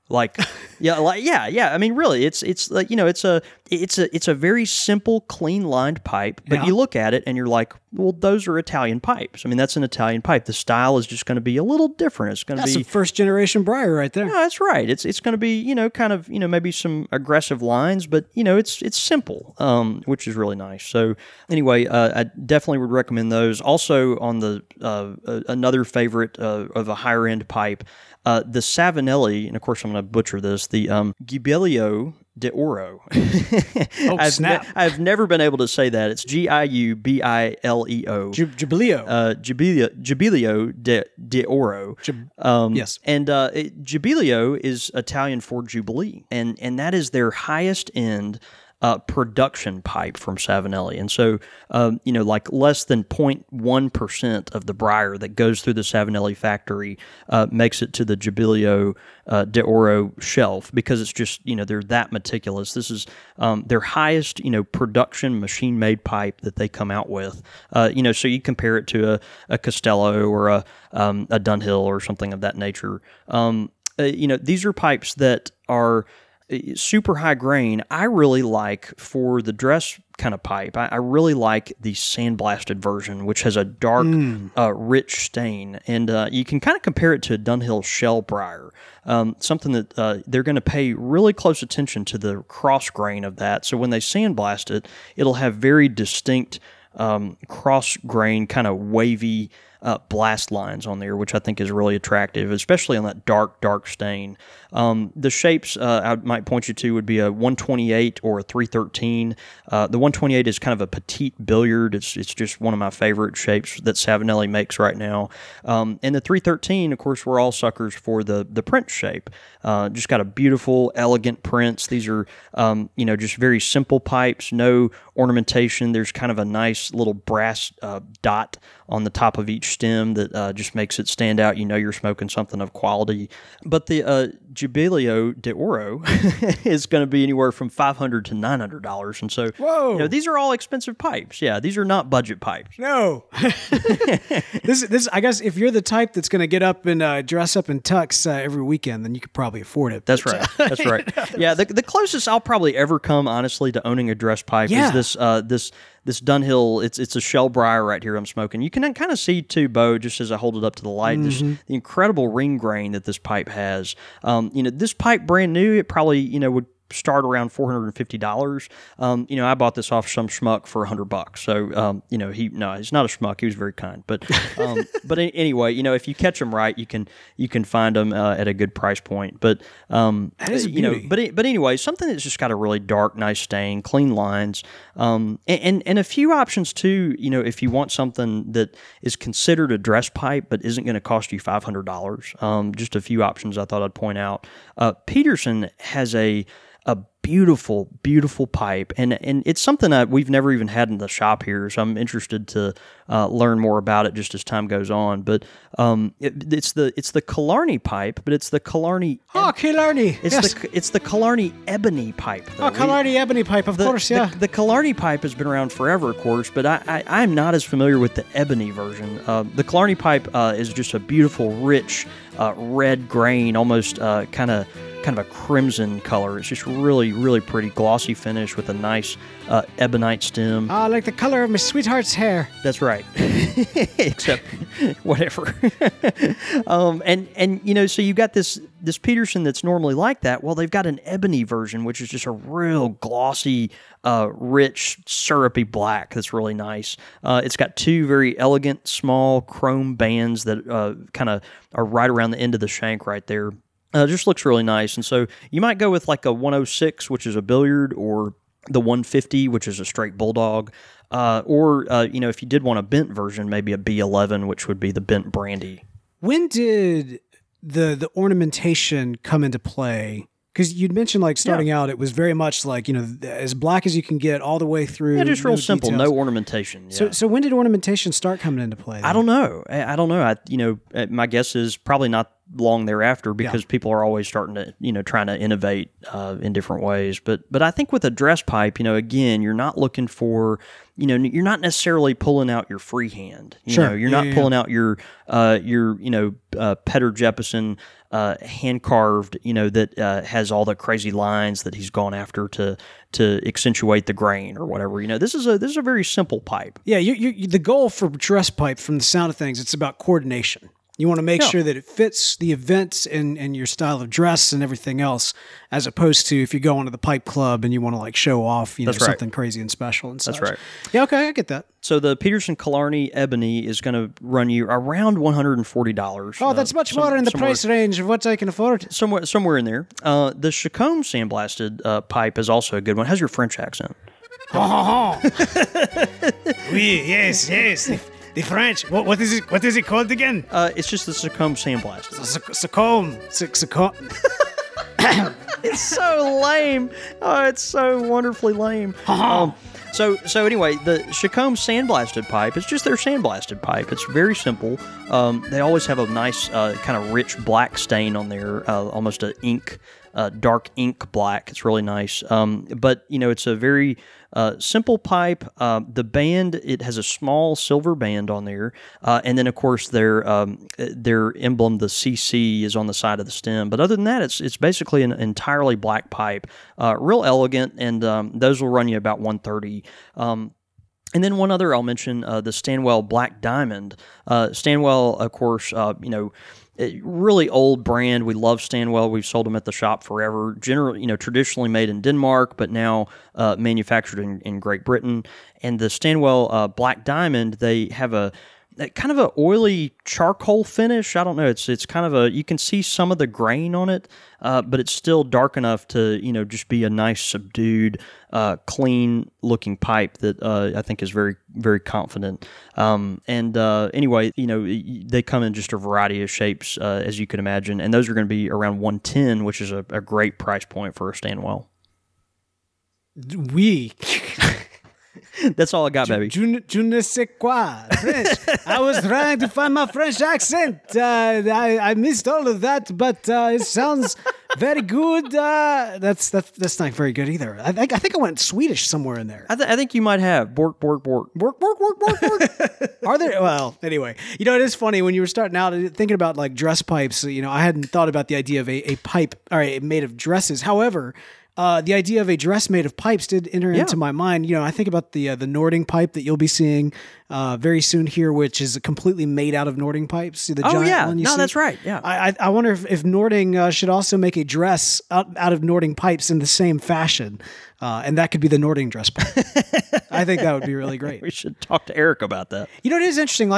Like, yeah. I mean, really, it's like, it's a very simple, clean lined pipe. But you look at it and you're like, well, those are Italian pipes. I mean, that's an Italian pipe. The style is just going to be a little different. It's going to be some first generation Breyer right there. No, that's right. It's going to be kind of maybe some aggressive lines, but it's simple, which is really nice. So anyway, I definitely would recommend those. Also on the another favorite of a higher end pipe. The Savinelli, and of course I'm going to butcher this, the Giubileo d'Oro. Snap. I've never been able to say that. It's Giubileo. Giubileo d'Oro. Yes. And Giubileo is Italian for Jubilee, and that is their highest end production pipe from Savinelli. And so, like less than 0.1% of the briar that goes through the Savinelli factory makes it to the Giubileo d'Oro shelf, because it's just, they're that meticulous. This is their highest, production machine-made pipe that they come out with. So you compare it to a Castello or a Dunhill or something of that nature. These are pipes that are super high grain. I really like, for the dress kind of pipe, I really like the sandblasted version, which has a dark, rich stain. And you can kind of compare it to a Dunhill shell briar, something that they're going to pay really close attention to the cross grain of that. So when they sandblast it, it'll have very distinct cross grain, kind of wavy blast lines on there, which I think is really attractive, especially on that dark stain. The shapes I might point you to would be a 128 or a 313. The 128 is kind of a petite billiard. It's just one of my favorite shapes that Savinelli makes right now. And the 313, of course, we're all suckers for the Prince shape. Just got a beautiful, elegant prints. These are, just very simple pipes, no ornamentation. There's kind of a nice little brass dot on the top of each stem that just makes it stand out. You're smoking something of quality. But the Giubileo d'Oro is going to be anywhere from $500 to $900. And so, whoa, these are all expensive pipes. Yeah, these are not budget pipes. No. This, I guess, if you're the type that's going to get up and dress up in tux every weekend, then you could probably afford it. That's right. That's right. Yeah, the closest I'll probably ever come, honestly, to owning a dress pipe is this Dunhill. It's a shell briar right here I'm smoking. You can kind of see too, Bo, just as I hold it up to the light, just the incredible ring grain that this pipe has. This pipe brand new, it probably would start around $450. I bought this off some schmuck for $100. So, he's not a schmuck. He was very kind. But anyway, if you catch them right, you can find them at a good price point. But that is a beauty. But anyway, something that's just got a really dark, nice stain, clean lines, and a few options too. If you want something that is considered a dress pipe but isn't going to cost you $500, just a few options I thought I'd point out. Peterson has a beautiful, beautiful pipe, and it's something that we've never even had in the shop here, so I'm interested to learn more about it just as time goes on. But it's the Killarney pipe, but it's the Killarney. Killarney. It's the Killarney ebony pipe. Though. Killarney ebony pipe, of course. Yeah. The Killarney pipe has been around forever, of course, but I'm not as familiar with the ebony version. The Killarney pipe is just a beautiful, rich red grain, almost kind of a crimson color. It's just really, really pretty, glossy finish with a nice ebonite stem. Like the color of my sweetheart's hair. That's right. Except whatever. So you got this Peterson that's normally like that. Well, they've got an ebony version, which is just a real glossy, rich, syrupy black that's really nice. It's got two very elegant, small chrome bands that kind of are right around the end of the shank right there. Just looks really nice. And so you might go with like a 106, which is a billiard, or the 150, which is a straight bulldog. Or if you did want a bent version, maybe a B11, which would be the bent brandy. When did the ornamentation come into play? Because you'd mentioned like starting out, it was very much like, as black as you can get all the way through. Yeah, just real simple, details. no ornamentation. Yeah. So when did ornamentation start coming into play? Then? I don't know. My guess is probably not long thereafter because people are always starting to, trying to innovate in different ways. But I think with a dress pipe, again, you're not looking for, you're not necessarily pulling out your free hand. You're not pulling out your Petter Jeppesen hand carved, that has all the crazy lines that he's gone after to accentuate the grain or whatever. This is a very simple pipe. Yeah, the goal for dress pipe, from the sound of things, it's about coordination. You want to make sure that it fits the events and your style of dress and everything else, as opposed to if you go into the pipe club and you want to like show off, something crazy and special and such. That's right. Yeah, okay, I get that. So the Peterson Killarney Ebony is going to run you around $140. Oh, that's much more in the price range of what I can afford. Somewhere in there. The Chacombe sandblasted pipe is also a good one. How's your French accent? Oui, yes. The French. What is it? What is it called again? It's just the Chacombe sandblasted. Chacombe. It's so lame. Oh, it's so wonderfully lame. So anyway, the Chacombe sandblasted pipe is just their sandblasted pipe. It's very simple. They always have a nice kind of rich black stain on there, almost a dark ink black. It's really nice. But it's a very simple pipe. The band, it has a small silver band on there, and then of course their emblem, the CC, is on the side of the stem. But other than that, it's basically an entirely black pipe, real elegant, and those will run you about $130. And then one other I'll mention, the Stanwell Black Diamond. Stanwell, of course, a really old brand. We love Stanwell. We've sold them at the shop forever. Generally, traditionally made in Denmark, but now manufactured in Great Britain. And the Stanwell Black Diamond, they have a kind of an oily charcoal finish. I don't know. It's kind of you can see some of the grain on it, but it's still dark enough to, just be a nice subdued, clean looking pipe that I think is very, very confident. Anyway, they come in just a variety of shapes, as you can imagine, and those are going to be around $110, which is a great price point for a Stanwell. Oui. That's all I got, baby. Je ne sais quoi. French. I was trying to find my French accent. I missed all of that, but it sounds very good. That's not very good either. I think I went Swedish somewhere in there. I think you might have. Bork, bork, bork. Bork, bork, bork, bork, bork. Are there? Well, anyway. It is funny when you were starting out thinking about like dress pipes. I hadn't thought about the idea of a pipe made of dresses. However, the idea of a dress made of pipes did enter into my mind. I think about the Nording pipe that you'll be seeing very soon here, which is completely made out of Nording pipes. See the giant one you see? That's right. Yeah. I wonder if Nording should also make a dress out of Nording pipes in the same fashion, and that could be the Nording dress pipe. I think that would be really great. We should talk to Eric about that. It is interesting.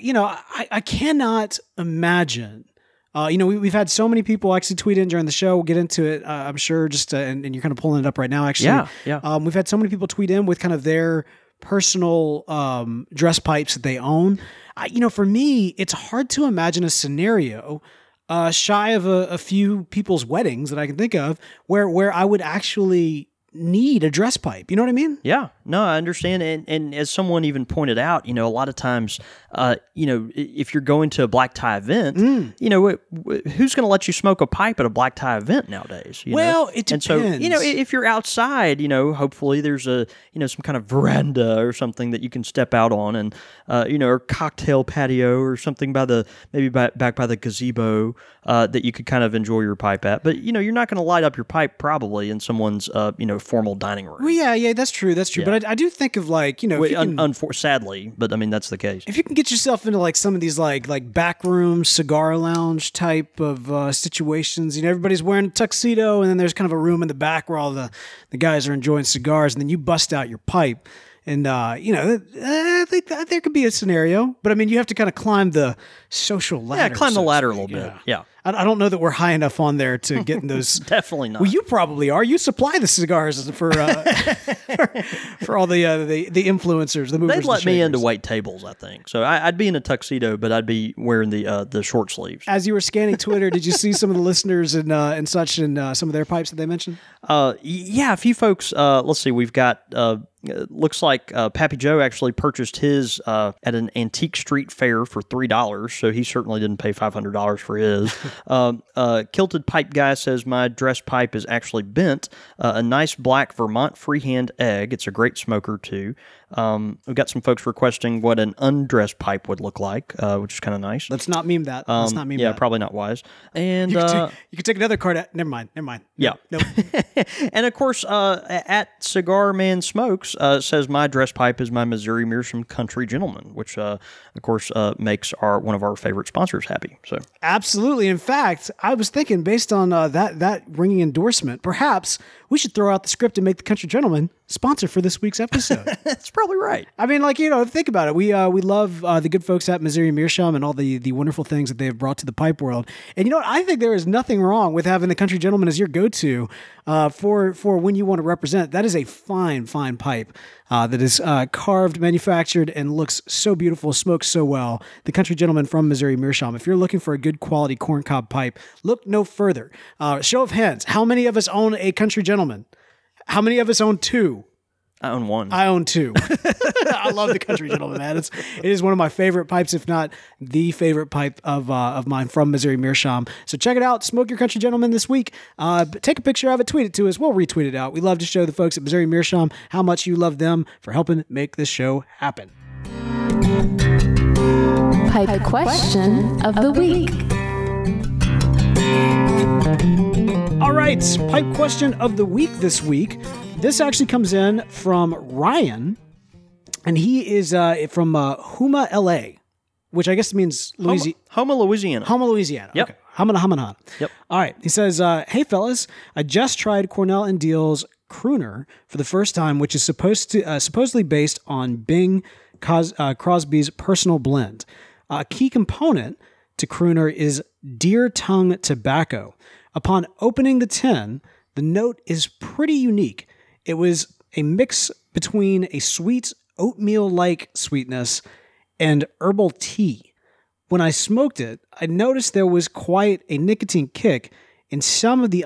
I cannot imagine. We've had so many people actually tweet in during the show. We'll get into it, I'm sure, and you're kind of pulling it up right now, actually. Yeah. We've had so many people tweet in with kind of their personal dress pipes that they own. For me, it's hard to imagine a scenario shy of a few people's weddings that I can think of where I would actually need a dress pipe. You know what I mean? Yeah. No, I understand. And as someone even pointed out, a lot of times, if you're going to a black tie event, who's going to let you smoke a pipe at a black tie event nowadays? Well, it depends. And so, if you're outside, hopefully there's some kind of veranda or something that you can step out on and, or cocktail patio or something back by the gazebo, that you could kind of enjoy your pipe at. But, you're not going to light up your pipe probably in someone's, formal dining room. Well, yeah, that's true. Yeah. But I do think of sadly, but I mean, that's the case. If you can get yourself into like some of these like back room cigar lounge type of situations, everybody's wearing a tuxedo, and then there's kind of a room in the back where all the guys are enjoying cigars, and then you bust out your pipe. And, I think there could be a scenario, but I mean, you have to kind of climb the social ladder. Yeah, climb the ladder a little bit. Yeah. I don't know that we're high enough on there to get in those. Definitely not. Well, you probably are. You supply the cigars for for all the influencers, the movers. They'd let me into white tables, I think. So I'd be in a tuxedo, but I'd be wearing the short sleeves. As you were scanning Twitter, did you see some of the listeners and such and some of their pipes that they mentioned? Yeah, a few folks. Let's see. We've got looks like Pappy Joe actually purchased his at an antique street fair for $3, so he certainly didn't pay $500 for his. Kilted Pipe Guy says, my dress pipe is actually bent. A nice black Vermont freehand egg. It's a great smoker, too. We've got some folks requesting what an undressed pipe would look like, which is kind of nice. Let's not meme that. Let's not meme that. Yeah, probably not wise. And you could take another card. Never mind. Yeah. Nope. And of course, at Cigar Man Smokes says, my dress pipe is my Missouri Meerschaum Country Gentleman, which of course makes one of our favorite sponsors happy. So absolutely. In fact, I was thinking, based on that ringing endorsement, perhaps we should throw out the script and make the Country Gentleman sponsor for this week's episode. That's probably right. I mean, think about it. We love the good folks at Missouri Meerschaum and all the wonderful things that they have brought to the pipe world. And you know what? I think there is nothing wrong with having the Country Gentleman as your go-to for when you want to represent. That is a fine pipe that is carved, manufactured, and looks so beautiful, smokes so well. The Country Gentleman from Missouri Meerschaum. If you're looking for a good quality corncob pipe, look no further. Show of hands. How many of us own a Country Gentleman? How many of us own two? I own one. I own two. I love the Country Gentleman, man. It is one of my favorite pipes, if not the favorite pipe of mine from Missouri Meerschaum. So check it out. Smoke your Country Gentleman this week. Take a picture of it, tweet it to us. We'll retweet it out. We love to show the folks at Missouri Meerschaum how much you love them for helping make this show happen. Pipe question of the week. All right, pipe question of the week this week. This actually comes in from Ryan, and he is from Houma, LA, which I guess means Louisiana. Houma, Louisiana. Houma, Louisiana. Yep. Okay. Hamana. Yep. All right. He says, hey, fellas, I just tried Cornell and Deal's Crooner for the first time, which is supposedly based on Bing Crosby's personal blend. A key component to Crooner is deer tongue tobacco. Upon opening the tin, the note is pretty unique. It was a mix between a sweet oatmeal-like sweetness and herbal tea. When I smoked it, I noticed there was quite a nicotine kick, and some of the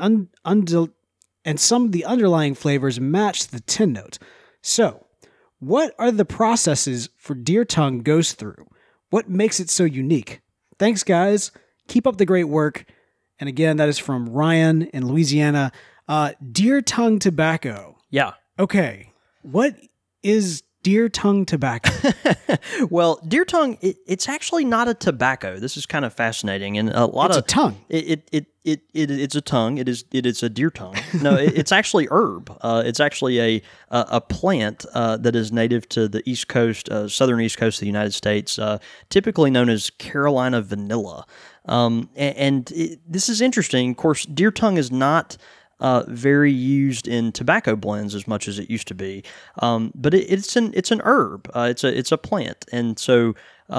underlying flavors matched the tin note. So, what are the processes for deer tongue goes through? What makes it so unique? Thanks, guys. Keep up the great work. And again, that is from Ryan in Louisiana. Deer tongue tobacco. Yeah. Okay. What is deer tongue tobacco? Well, deer tongue, it's actually not a tobacco. This is kind of fascinating. And It's a tongue. It's a tongue. It is a deer tongue. No, it's actually herb. It's actually a plant that is native to the East Coast, southern East Coast of the United States, typically known as Carolina vanilla. This is interesting. Of course, deer tongue is not very used in tobacco blends as much as it used to be, but it's an herb. It's a plant, and so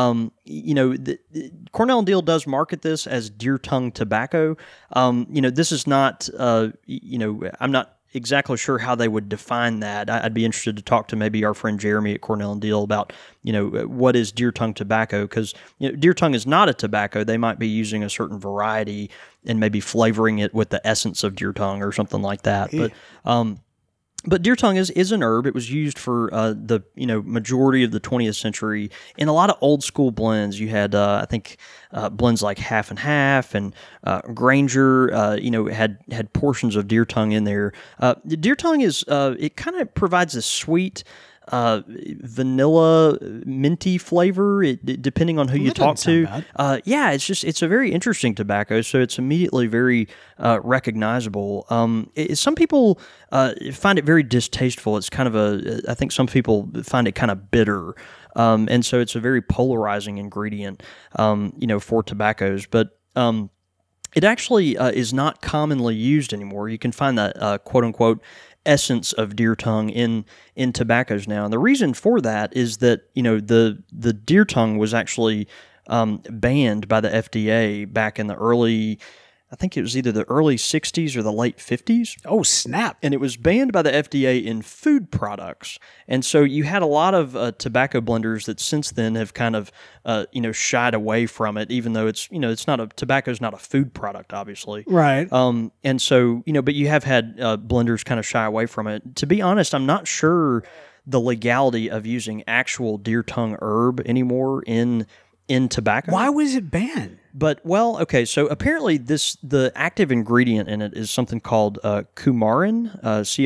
Cornell and Deal does market this as deer tongue tobacco. This is not. I'm not exactly sure how they would define that. I'd be interested to talk to maybe our friend Jeremy at Cornell and Deal about, what is deer tongue tobacco? Because deer tongue is not a tobacco. They might be using a certain variety and maybe flavoring it with the essence of deer tongue or something like that. Yeah. But deer tongue is an herb. It was used for the majority of the 20th century in a lot of old school blends. You had I think blends like Half and Half and Granger. Had portions of deer tongue in there. Deer tongue is it kind of provides a sweet vanilla minty flavor, depending on who you talk to. It's a very interesting tobacco, so it's immediately very recognizable. Some people find it very distasteful. It's kind of I think some people find it kind of bitter. And so it's a very polarizing ingredient, for tobaccos. But it actually is not commonly used anymore. You can find that quote unquote essence of deer tongue in tobaccos now. And the reason for that is that, the deer tongue was actually banned by the FDA back in the early I think it was either the early 60s or the late 50s. Oh, snap. And it was banned by the FDA in food products. And so you had a lot of tobacco blenders that since then have kind of, shied away from it, even though tobacco's not a food product, obviously. Right. And so, but you have had blenders kind of shy away from it. To be honest, I'm not sure the legality of using actual deer tongue herb anymore in tobacco. Why was it banned? But, well, okay, so apparently the active ingredient in it is something called coumarin,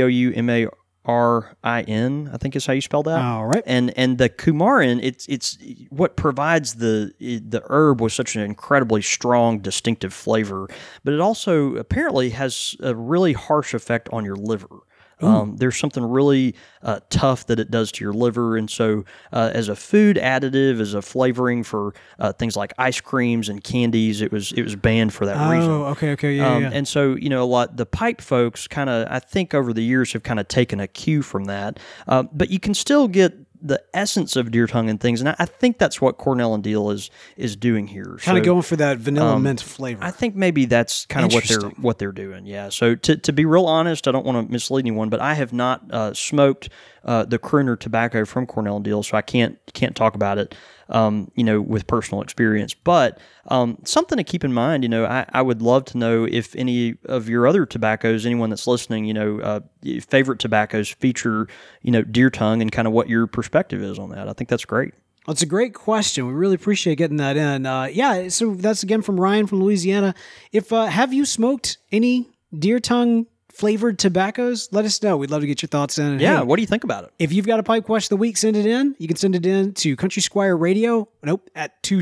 Coumarin, I think is how you spell that. All right. And the coumarin, it's what provides the herb with such an incredibly strong, distinctive flavor, but it also apparently has a really harsh effect on your liver. There's something really tough that it does to your liver, and so as a food additive, as a flavoring for things like ice creams and candies, it was banned for that reason. Oh, okay, yeah. And so the pipe folks kind of, I think over the years have kind of taken a cue from that, but you can still get the essence of deer tongue and things, and I think that's what Cornell and Deal is doing here. Kind of going for that vanilla mint flavor. I think maybe that's kind of what they're doing. Yeah. So to be real honest, I don't want to mislead anyone, but I have not smoked the Crooner tobacco from Cornell and Deal, so I can't talk about it, with personal experience. But something to keep in mind, I would love to know if any of your other tobaccos, anyone that's listening, favorite tobaccos feature, deer tongue, and kind of what your perspective is on that. I think that's great. Well, it's a great question. We really appreciate getting that in. So that's again from Ryan from Louisiana. If have you smoked any deer tongue flavored tobaccos? Let us know. We'd love to get your thoughts in. And yeah, hey, what do you think about it? If you've got a pipe question of the week, send it in. You can send it in to Country Squire Radio. To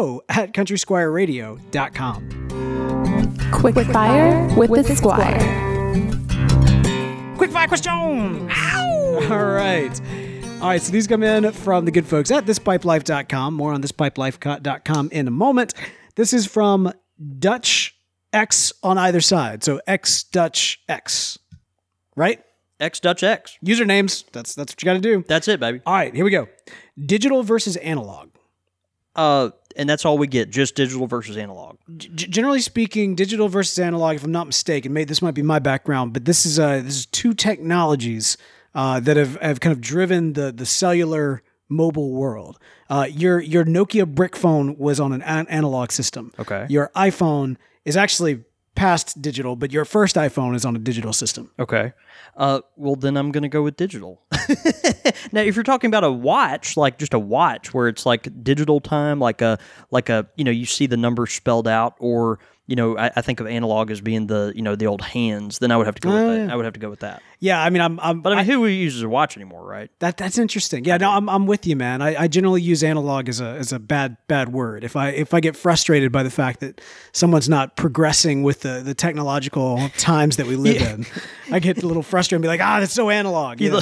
show@countrysquireradio.com. Quick fire with the Squire. Quick fire question. Ow! All right, so these come in from the good folks at thispipelife.com. More on thispipelife.com in a moment. This is from Dutch X on either side. So X Dutch X, right? X Dutch X. Usernames. That's what you got to do. That's it, baby. All right, here we go. Digital versus analog. And that's all we get, just digital versus analog. Generally speaking, digital versus analog, if I'm not mistaken, this might be my background, but this is two technologies that have kind of driven the cellular mobile world. Your Nokia brick phone was on an analog system. Okay. Your iPhone is actually past digital, but your first iPhone is on a digital system. Okay. Well, then I'm going to go with digital. Now, if you're talking about a watch, like just a watch where it's like digital time, like a you see the numbers spelled out, or I think of analog as being the old hands, then I would have to go with that. Yeah. I would have to go with that. Yeah, I mean, who uses a watch anymore, right? That's interesting. Yeah, no, I'm with you, man. I generally use analog as a bad word. If I get frustrated by the fact that someone's not progressing with the technological times that we live in, I get a little frustrated and be like, that's so analog. You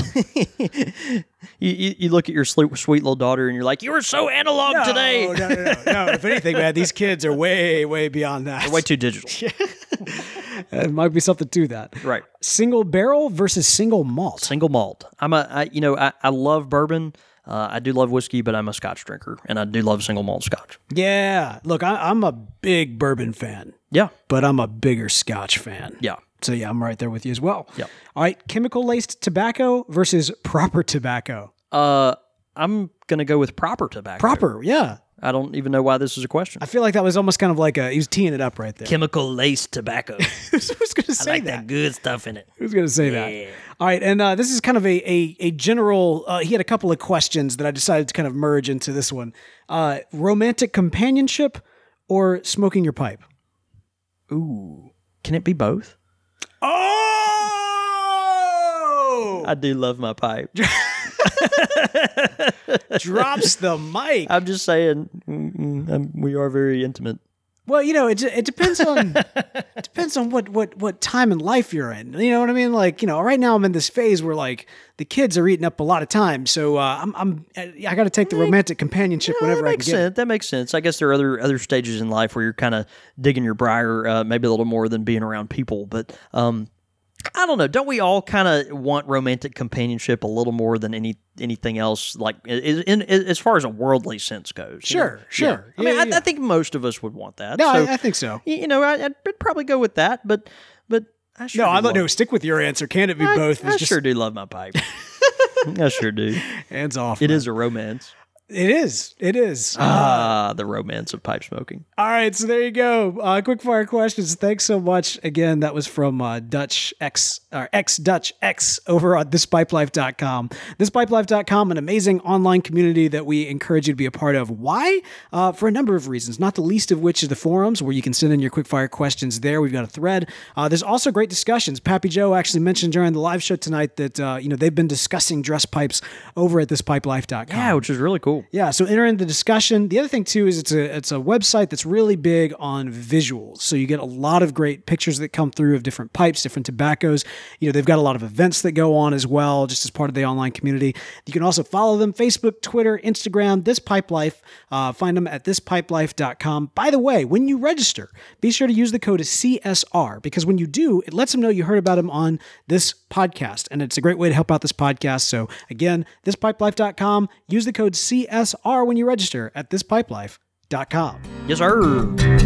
look at your sweet little daughter and you're like, you were so analog today. No. If anything, man, these kids are way, way beyond that. They're way too digital. There might be something to that. Right. Single barrel versus single malt. Single malt. I love bourbon. I do love whiskey, but I'm a Scotch drinker, and I do love single malt Scotch. Yeah. Look, I'm a big bourbon fan. Yeah. But I'm a bigger Scotch fan. Yeah. So yeah, I'm right there with you as well. Yeah. All right. Chemical laced tobacco versus proper tobacco. I'm gonna go with proper tobacco. Proper. Yeah. I don't even know why this is a question. I feel like that was almost kind of like he was teeing it up right there. Chemical laced tobacco. Who's going to say I like that good stuff in it. Who's going to say that? All right, and this is kind of a general. He had a couple of questions that I decided to kind of merge into this one. Romantic companionship or smoking your pipe? Ooh, can it be both? Oh! I do love my pipe. Drops the mic. I'm just saying, we are very intimate. Well, it depends on what time in life you're in. You know what I mean? Like, right now I'm in this phase where like the kids are eating up a lot of time, so I got to take the romantic companionship whenever I can get it. That makes sense. I guess there are other stages in life where you're kind of digging your briar, maybe a little more than being around people, but. I don't know. Don't we all kind of want romantic companionship a little more than anything else? Like as far as a worldly sense goes. Sure. Yeah. I mean, Yeah. I think most of us would want that. No, So, I think so. I'd probably go with that. But I sure No, do I don't love- know. Stick with your answer. Can it be both? I sure do love my pipe. I sure do. Hands off. It man. is a romance. It is. It is. The romance of pipe smoking. All right, so there you go. Quick fire questions. Thanks so much. Again, that was from Dutch X or X Dutch X over on thispipelife.com. Thispipelife.com, an amazing online community that we encourage you to be a part of. Why? For a number of reasons, not the least of which is the forums where you can send in your quick fire questions there. We've got a thread. There's also great discussions. Pappy Joe actually mentioned during the live show tonight that they've been discussing dress pipes over at thispipelife.com. Yeah, which is really cool. Yeah, so enter in the discussion. The other thing too is it's a website that's really big on visuals. So you get a lot of great pictures that come through of different pipes, different tobaccos. They've got a lot of events that go on as well, just as part of the online community. You can also follow them: Facebook, Twitter, Instagram, This Pipe Life. Find them at thispipelife.com. By the way, when you register, be sure to use the code CSR, because when you do, it lets them know you heard about them on this podcast, and it's a great way to help out this podcast. So again, thispipelife.com. Use the code CSR when you register at thispipelife.com. Yes, sir.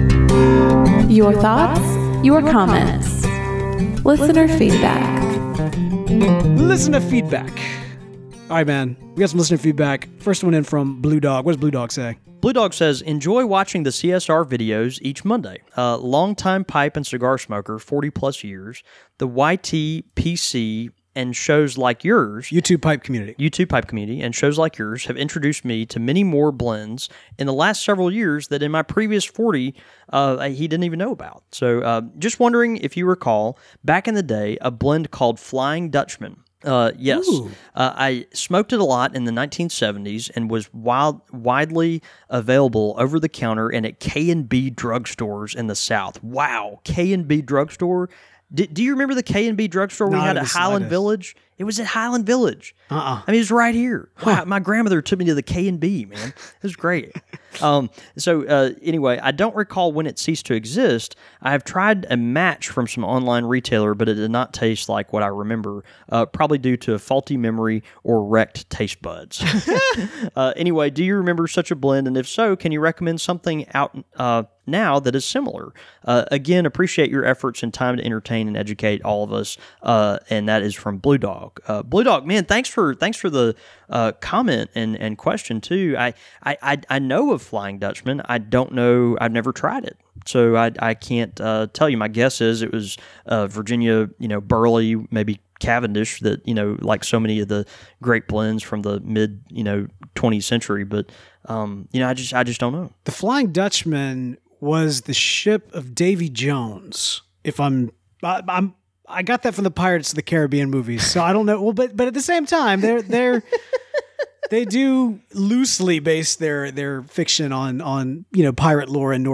Your thoughts, your comments, listener feedback. Listener feedback. All right, man. We got some listener feedback. First one in from Blue Dog. What does Blue Dog say? Blue Dog says, enjoy watching the CSR videos each Monday. Longtime pipe and cigar smoker, 40 plus years. The YTPC and shows like yours, YouTube Pipe Community, and shows like yours have introduced me to many more blends in the last several years that in my previous 40, he didn't even know about. So just wondering if you recall, back in the day, a blend called Flying Dutchman. Yes. I smoked it a lot in the 1970s and was widely available over the counter and at K&B drugstores in the South. Wow, K&B drugstore? Do you remember the K&B drugstore we had at Highland Village? It was at Highland Village. I mean, it was right here. Wow, my grandmother took me to the K&B, man. It was great. Anyway, I don't recall when it ceased to exist. I have tried a match from some online retailer, but it did not taste like what I remember, probably due to a faulty memory or wrecked taste buds. Anyway, do you remember such a blend? And if so, can you recommend something out now that is similar? Again, appreciate your efforts and time to entertain and educate all of us. And that is from Blue Dog. Blue Dog, man, thanks for the comment and question too. I know of Flying Dutchman. I don't know. I've never tried it, so I can't tell you. My guess is it was Virginia, Burley, maybe Cavendish, that like so many of the great blends from the mid 20th century. But I just don't know. The Flying Dutchman was the ship of Davy Jones. If I got that from the Pirates of the Caribbean movies, so I don't know. Well, but at the same time, they do loosely base their fiction on pirate lore and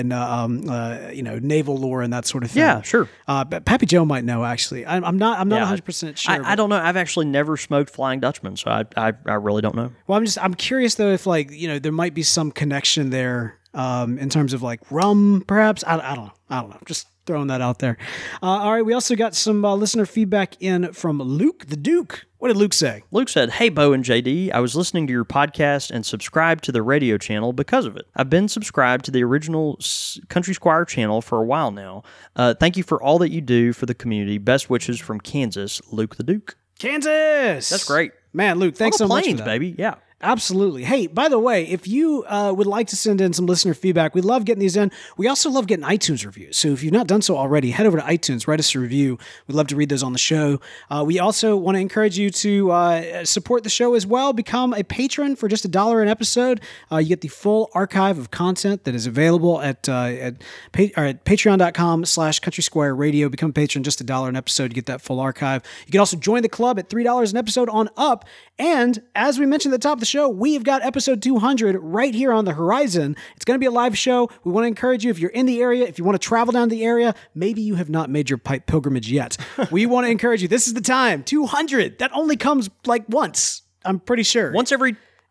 naval lore and that sort of thing. Yeah, sure. But Pappy Joe might know actually. I'm not 100% sure. I don't know. I've actually never smoked Flying Dutchman, so I really don't know. Well, I'm curious though if there might be some connection there in terms of like rum, perhaps. I don't know. Just throwing that out there. All right, we also got some listener feedback in from Luke the Duke. What did Luke say? Luke said, "Hey, Bo and JD, I was listening to your podcast and subscribed to the radio channel because of it. I've been subscribed to the original Country Squire channel for a while now. Thank you for all that you do for the community. Best wishes from Kansas, Luke the Duke." Kansas! That's great. Man, Luke, thanks so much for Plains, that. baby. Yeah. Absolutely. Hey, by the way, if you would like to send in some listener feedback, we love getting these in. We also love getting iTunes reviews. So if you've not done so already, head over to iTunes, write us a review. We'd love to read those on the show. We also want to encourage you to support the show as well. Become a patron for just $1 an episode. You get the full archive of content that is available at patreon.com/Country Squire Radio. Become a patron, just $1 an episode. You get that full archive. You can also join the club at $3 an episode on up. And as we mentioned at the top of the show, we've got episode 200 right here on the horizon. It's going to be a live show. We want to encourage you, if you're in the area, if you want to travel down the area, maybe you have not made your pipe pilgrimage yet. We want to encourage you. This is the time. 200. That only comes like once. I'm pretty sure. Once every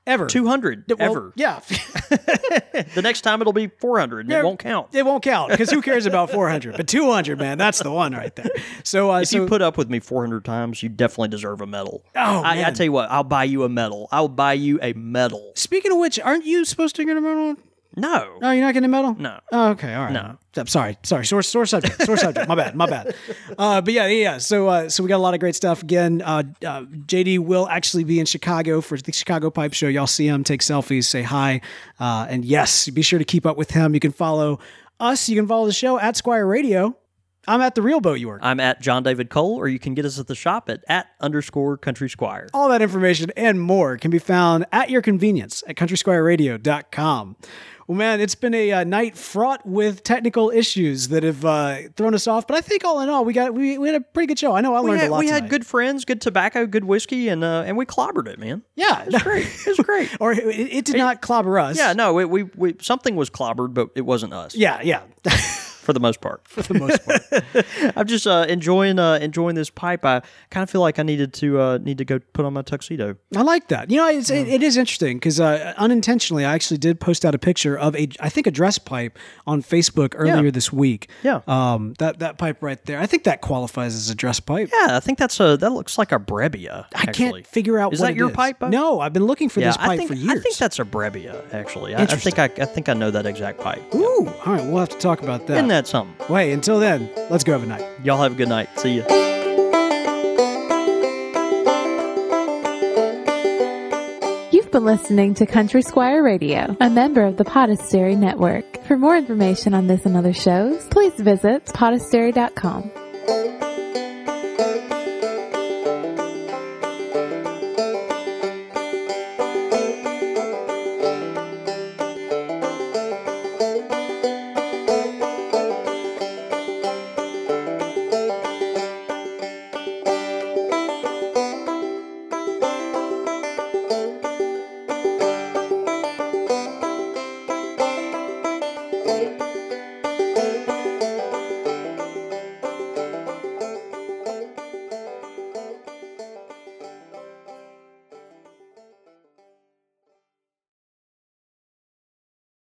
Ever. 200 Well, ever. Yeah. The next time it'll be 400. It won't count. It won't count because who cares about 400? But 200, man, that's the one right there. So If you put up with me 400 times, you definitely deserve a medal. Oh, I man. tell you what, I'll buy you a medal. I'll buy you a medal. Speaking of which, aren't you supposed to get a medal? No. No, you're not getting a medal? No. Oh, okay, all right. No. I'm sorry. Sore subject. My bad. But yeah. So we got a lot of great stuff. Again, JD will actually be in Chicago for the Chicago Pipe Show. Y'all see him, take selfies, say hi. And yes, be sure to keep up with him. You can follow us. You can follow the show at Squire Radio. I'm at The Real Boat York. I'm at John David Cole, or you can get us at the shop at _Country Squire. All that information and more can be found at your convenience at countrysquireradio.com. Well, man, it's been a night fraught with technical issues that have thrown us off. But I think all in all, we had a pretty good show. I know I learned a lot. We had tonight. good friends, good tobacco, good whiskey, and we clobbered it, man. Yeah, It was great. It was great. Or it did not clobber us. Yeah, no, we something was clobbered, but it wasn't us. Yeah. For the most part. For the most part. I'm just enjoying this pipe. I kind of feel like I need to go put on my tuxedo. I like that. You know, it is interesting because unintentionally, I actually did post out a picture of a dress pipe on Facebook earlier this week. Yeah. That pipe right there. I think that qualifies as a dress pipe. Yeah, I think that looks like a Brebbia. I can't figure out is what that your is. pipe, Bo? No, I've been looking for this pipe for years. I think that's a Brebbia, actually. I think I know that exact pipe. Ooh, all right, we'll have to talk about that. Isn't that something? Wait, until then, let's go have a night. Y'all have a good night. See ya. You've been listening to Country Squire Radio, a member of the Podastery Network. For more information on this and other shows, please visit podastery.com.